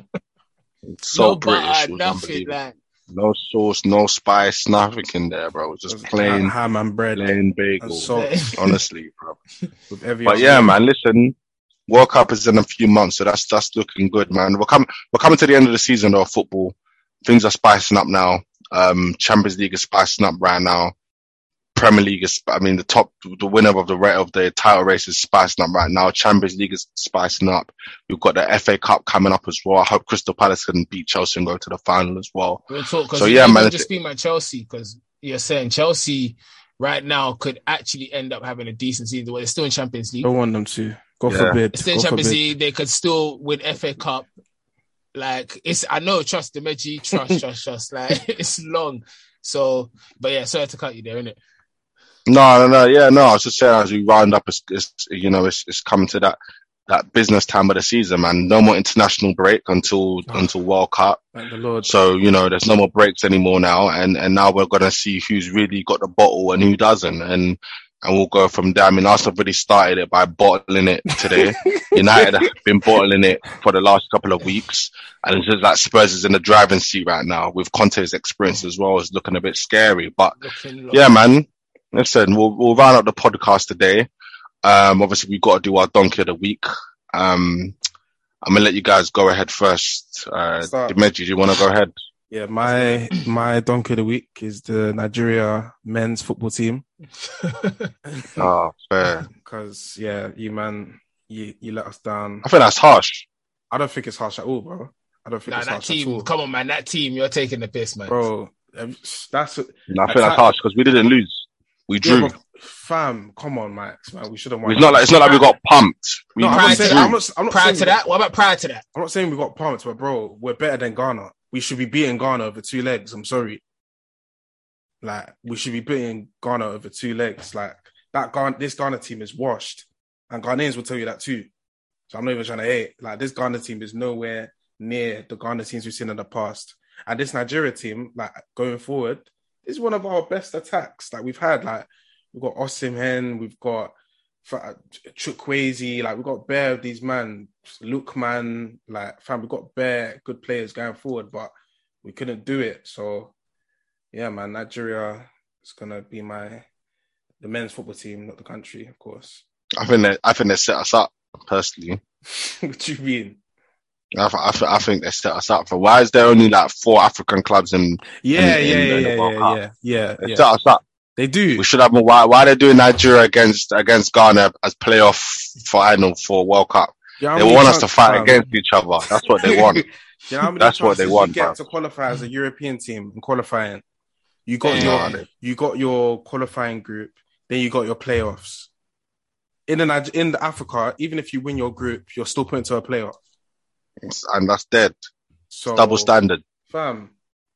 So No British, butter, it was nothing unbelievable. like. No sauce, no spice, nothing in there, bro. It was just plain ham and bread bagel. and salt Honestly, bro. with every But other yeah, meal. man, listen. World Cup is in a few months, so that's looking good, man. We're coming to the end of the season though, football. Things are spicing up now. Champions League is spicing up right now. Premier League is, the winner of the title race is spicing up right now. Champions League is spicing up. We've got the FA Cup coming up as well. I hope Crystal Palace can beat Chelsea and go to the final as well. We'll talk, So yeah, man. Just being my Chelsea, because you're saying Chelsea right now could actually end up having a decent season. Well, they're still in Champions League. Don't want them to. God Yeah. forbid. They're still in God Champions forbid. League. They could still win FA Cup. Like, I know, trust the Meji, trust. Like, it's long. So, but yeah, sorry to cut you there, innit? No. Yeah, no. I was just saying, as we round up, it's coming to that business time of the season, man. No more international break until World Cup. Thank the Lord. So, there's no more breaks anymore now. And now we're going to see who's really got the bottle and who doesn't. And we'll go from there. I mean, Arsenal already started it by bottling it today. United have been bottling it for the last couple of weeks. And it's just like Spurs is in the driving seat right now with Conte's experience as well. It's looking a bit scary. But yeah, man. Listen, we'll round up the podcast today. Obviously we've got to do our donkey of the week. I'm gonna let you guys go ahead first. Dimeji, do you want to go ahead? Yeah, my donkey of the week is the Nigeria men's football team. Oh, fair. Because you let us down. I think that's harsh. I don't think it's harsh at all, bro. I don't think it's harsh at all. Come on, man. That team, you're taking the piss, man. Bro, I think that's harsh because we didn't lose. We drew. Yeah, fam, come on, Max, man. We should have won. It's not like we got pumped. No, I'm not prior to that? What about prior to that? I'm not saying we got pumped, but bro, we're better than Ghana. We should be beating Ghana over 2 legs. I'm sorry. Like, we should be beating Ghana over 2 legs. Like, this Ghana team is washed. And Ghanaians will tell you that too. So I'm not even trying to hate. Like, this Ghana team is nowhere near the Ghana teams we've seen in the past. And this Nigeria team, like, going forward, is one of our best attacks. Like, we've had, like, we've got Osimhen, we've got Chukwueze, like, we've got bare of these man, Lookman, like, fam, we've got bare good players going forward, but we couldn't do it. So, yeah, man, Nigeria is going to be the men's football team, not the country, of course. I think they set us up, personally. What do you mean? I think they set us up for. Why is there only like 4 African clubs in? Yeah. They set us up. They do. We should have more. Why are they doing Nigeria against Ghana as playoff final for World Cup? They want us to fight against each other. That's what they want. That's what they want. You get to qualify as a European team in qualifying. You got your qualifying group, then you got your playoffs. In the Africa, even if you win your group, you're still put into a playoff. And that's dead. So, double standard. Fam.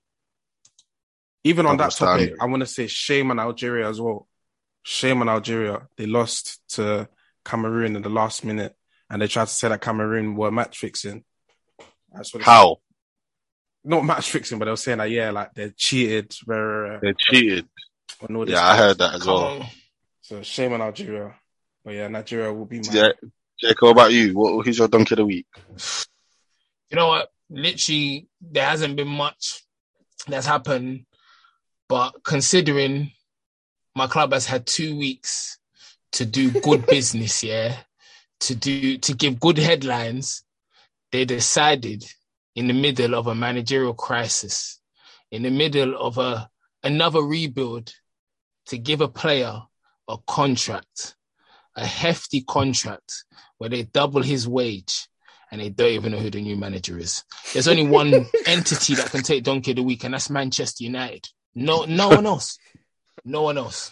Even on Double that topic, standard. I want to say shame on Algeria as well. Shame on Algeria. They lost to Cameroon in the last minute, and they tried to say that Cameroon were match fixing. How? Not match fixing, but they were saying that, like, they cheated. They cheated. Yeah, I heard that as well. So shame on Algeria. But yeah, Nigeria will be Jacob, what about you? Who's your donkey of the week? You know what? Literally, there hasn't been much that's happened. But considering my club has had 2 weeks to do good business, to give good headlines, they decided in the middle of a managerial crisis, in the middle of another rebuild, to give a player a contract, a hefty contract, where they double his wage and they don't even know who the new manager is. There's only one entity that can take donkey of the week, and that's Manchester United. No one else. No one else.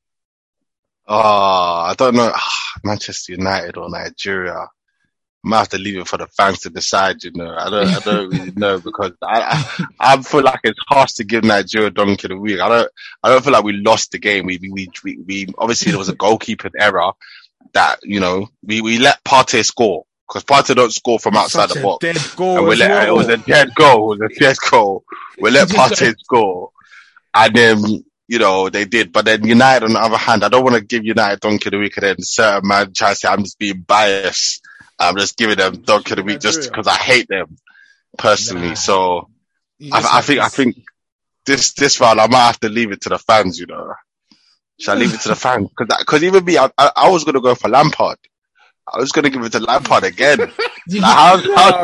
I don't know. Manchester United or Nigeria. I might have to leave it for the fans to decide, I don't really know, because I feel like it's harsh to give Nigeria donkey of the week. I don't feel like we lost the game. We obviously there was a goalkeeping error that, we let Partey score, because Partey don't score from outside the box. Dead goal. And it was a dead goal. We let Partey score. And then you know, they did. But then United, on the other hand, I don't want to give United Donkey of the Week and then certain man try to say I'm just being biased. I'm just giving them Donkey of the Week just because I hate them personally. So I think this round I might have to leave it to the fans, you know. Should I leave it to the fans? Because even me, I was going to go for Lampard. I was going to give it to Lampard again. How's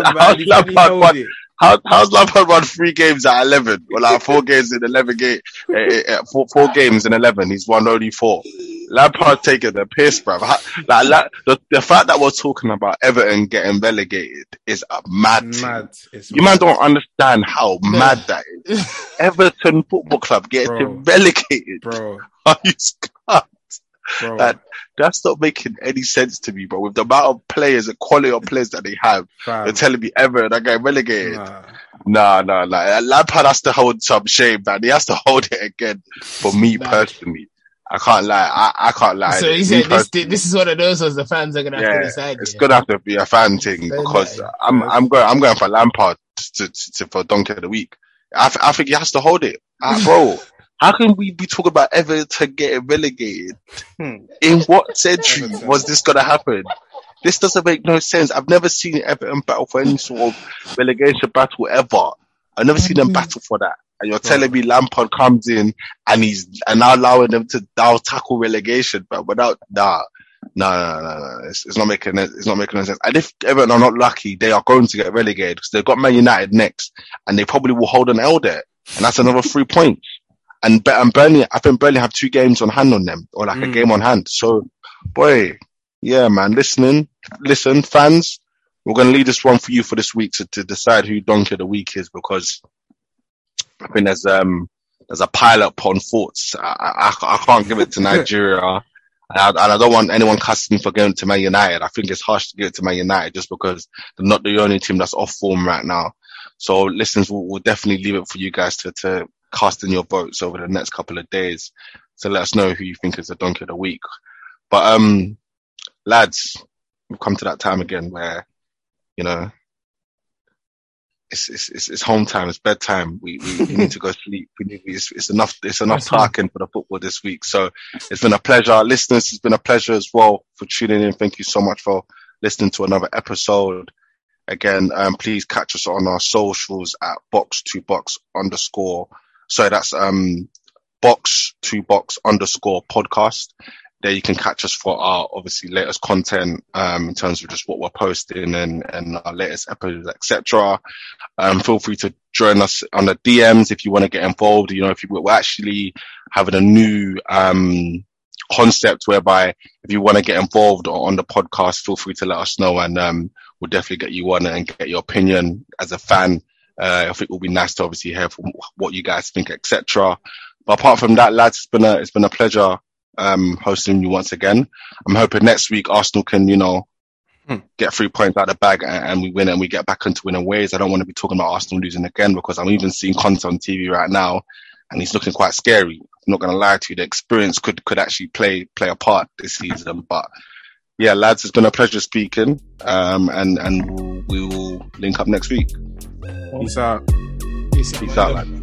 Lampard won 3 games at 11? Well, like 4 games in 11 games, 4 games in 11. He's won only 4. Lampard taking the piss, bruv. The fact that we're talking about Everton getting relegated is a mad thing. You man don't understand how mad that is. Everton Football Club getting relegated. Bro. Are you scared? Bro. That's not making any sense to me, bro. With the amount of players, the quality of players that they have, they're telling me Everton are getting relegated. Nah. Lampard has to hold some shame, man. He has to hold it again for me personally. I can't lie. I can't lie. So he said this is one of those ones the fans are gonna have to decide. It's gonna have to be a fan thing because I'm going for Lampard for Donkey of the Week. I think he has to hold it, bro. How can we be talking about Everton getting relegated? In what century was this gonna happen? This doesn't make no sense. I've never seen Everton battle for any sort of relegation battle ever. I've never seen them battle for that. And you're telling me Lampard comes in and he's now allowing them to now tackle relegation, but without no. It's not making sense. And if Everton are not lucky, they are going to get relegated because they've got Man United next, and they probably will hold an L there, and that's another 3 points. And Burnley, I think Burnley have 2 games on hand on them, or like a game on hand. So, boy, yeah, man, listen, fans, we're going to leave this one for you for this week to decide who Donkey of the Week is, because I think there's a pile up on thoughts. I can't give it to Nigeria. And I don't want anyone cussing me for giving it to Man United. I think it's harsh to give it to Man United just because they're not the only team that's off form right now. So listeners, we'll definitely leave it for you guys to cast in your votes over the next couple of days. So let us know who you think is the Donkey of the Week. But, lads, we've come to that time again where, you know, it's home time, it's bedtime. We need to go sleep. It's enough talking for the football this week. So it's been a pleasure. Listeners, it's been a pleasure as well for tuning in. Thank you so much for listening to another episode. Again, please catch us on our socials at box2box_. So that's box2box_podcast. There you can catch us for our obviously latest content in terms of just what we're posting and our latest episodes, etc. Feel free to join us on the DMs if you want to get involved. You know, we're actually having a new concept whereby if you want to get involved on the podcast, feel free to let us know, and we'll definitely get you on and get your opinion as a fan. I think it will be nice to obviously hear from what you guys think, etc. But apart from that, lads, it's been a pleasure hosting you once again. I'm hoping next week Arsenal can, you know, get 3 points out of the bag and we win and we get back into winning ways. I don't want to be talking about Arsenal losing again, because I'm even seeing content on TV right now and he's looking quite scary. I'm not going to lie to you. The experience could actually play a part this season. But yeah, lads, it's been a pleasure speaking. And we will link up next week. Peace out. Peace out, lad.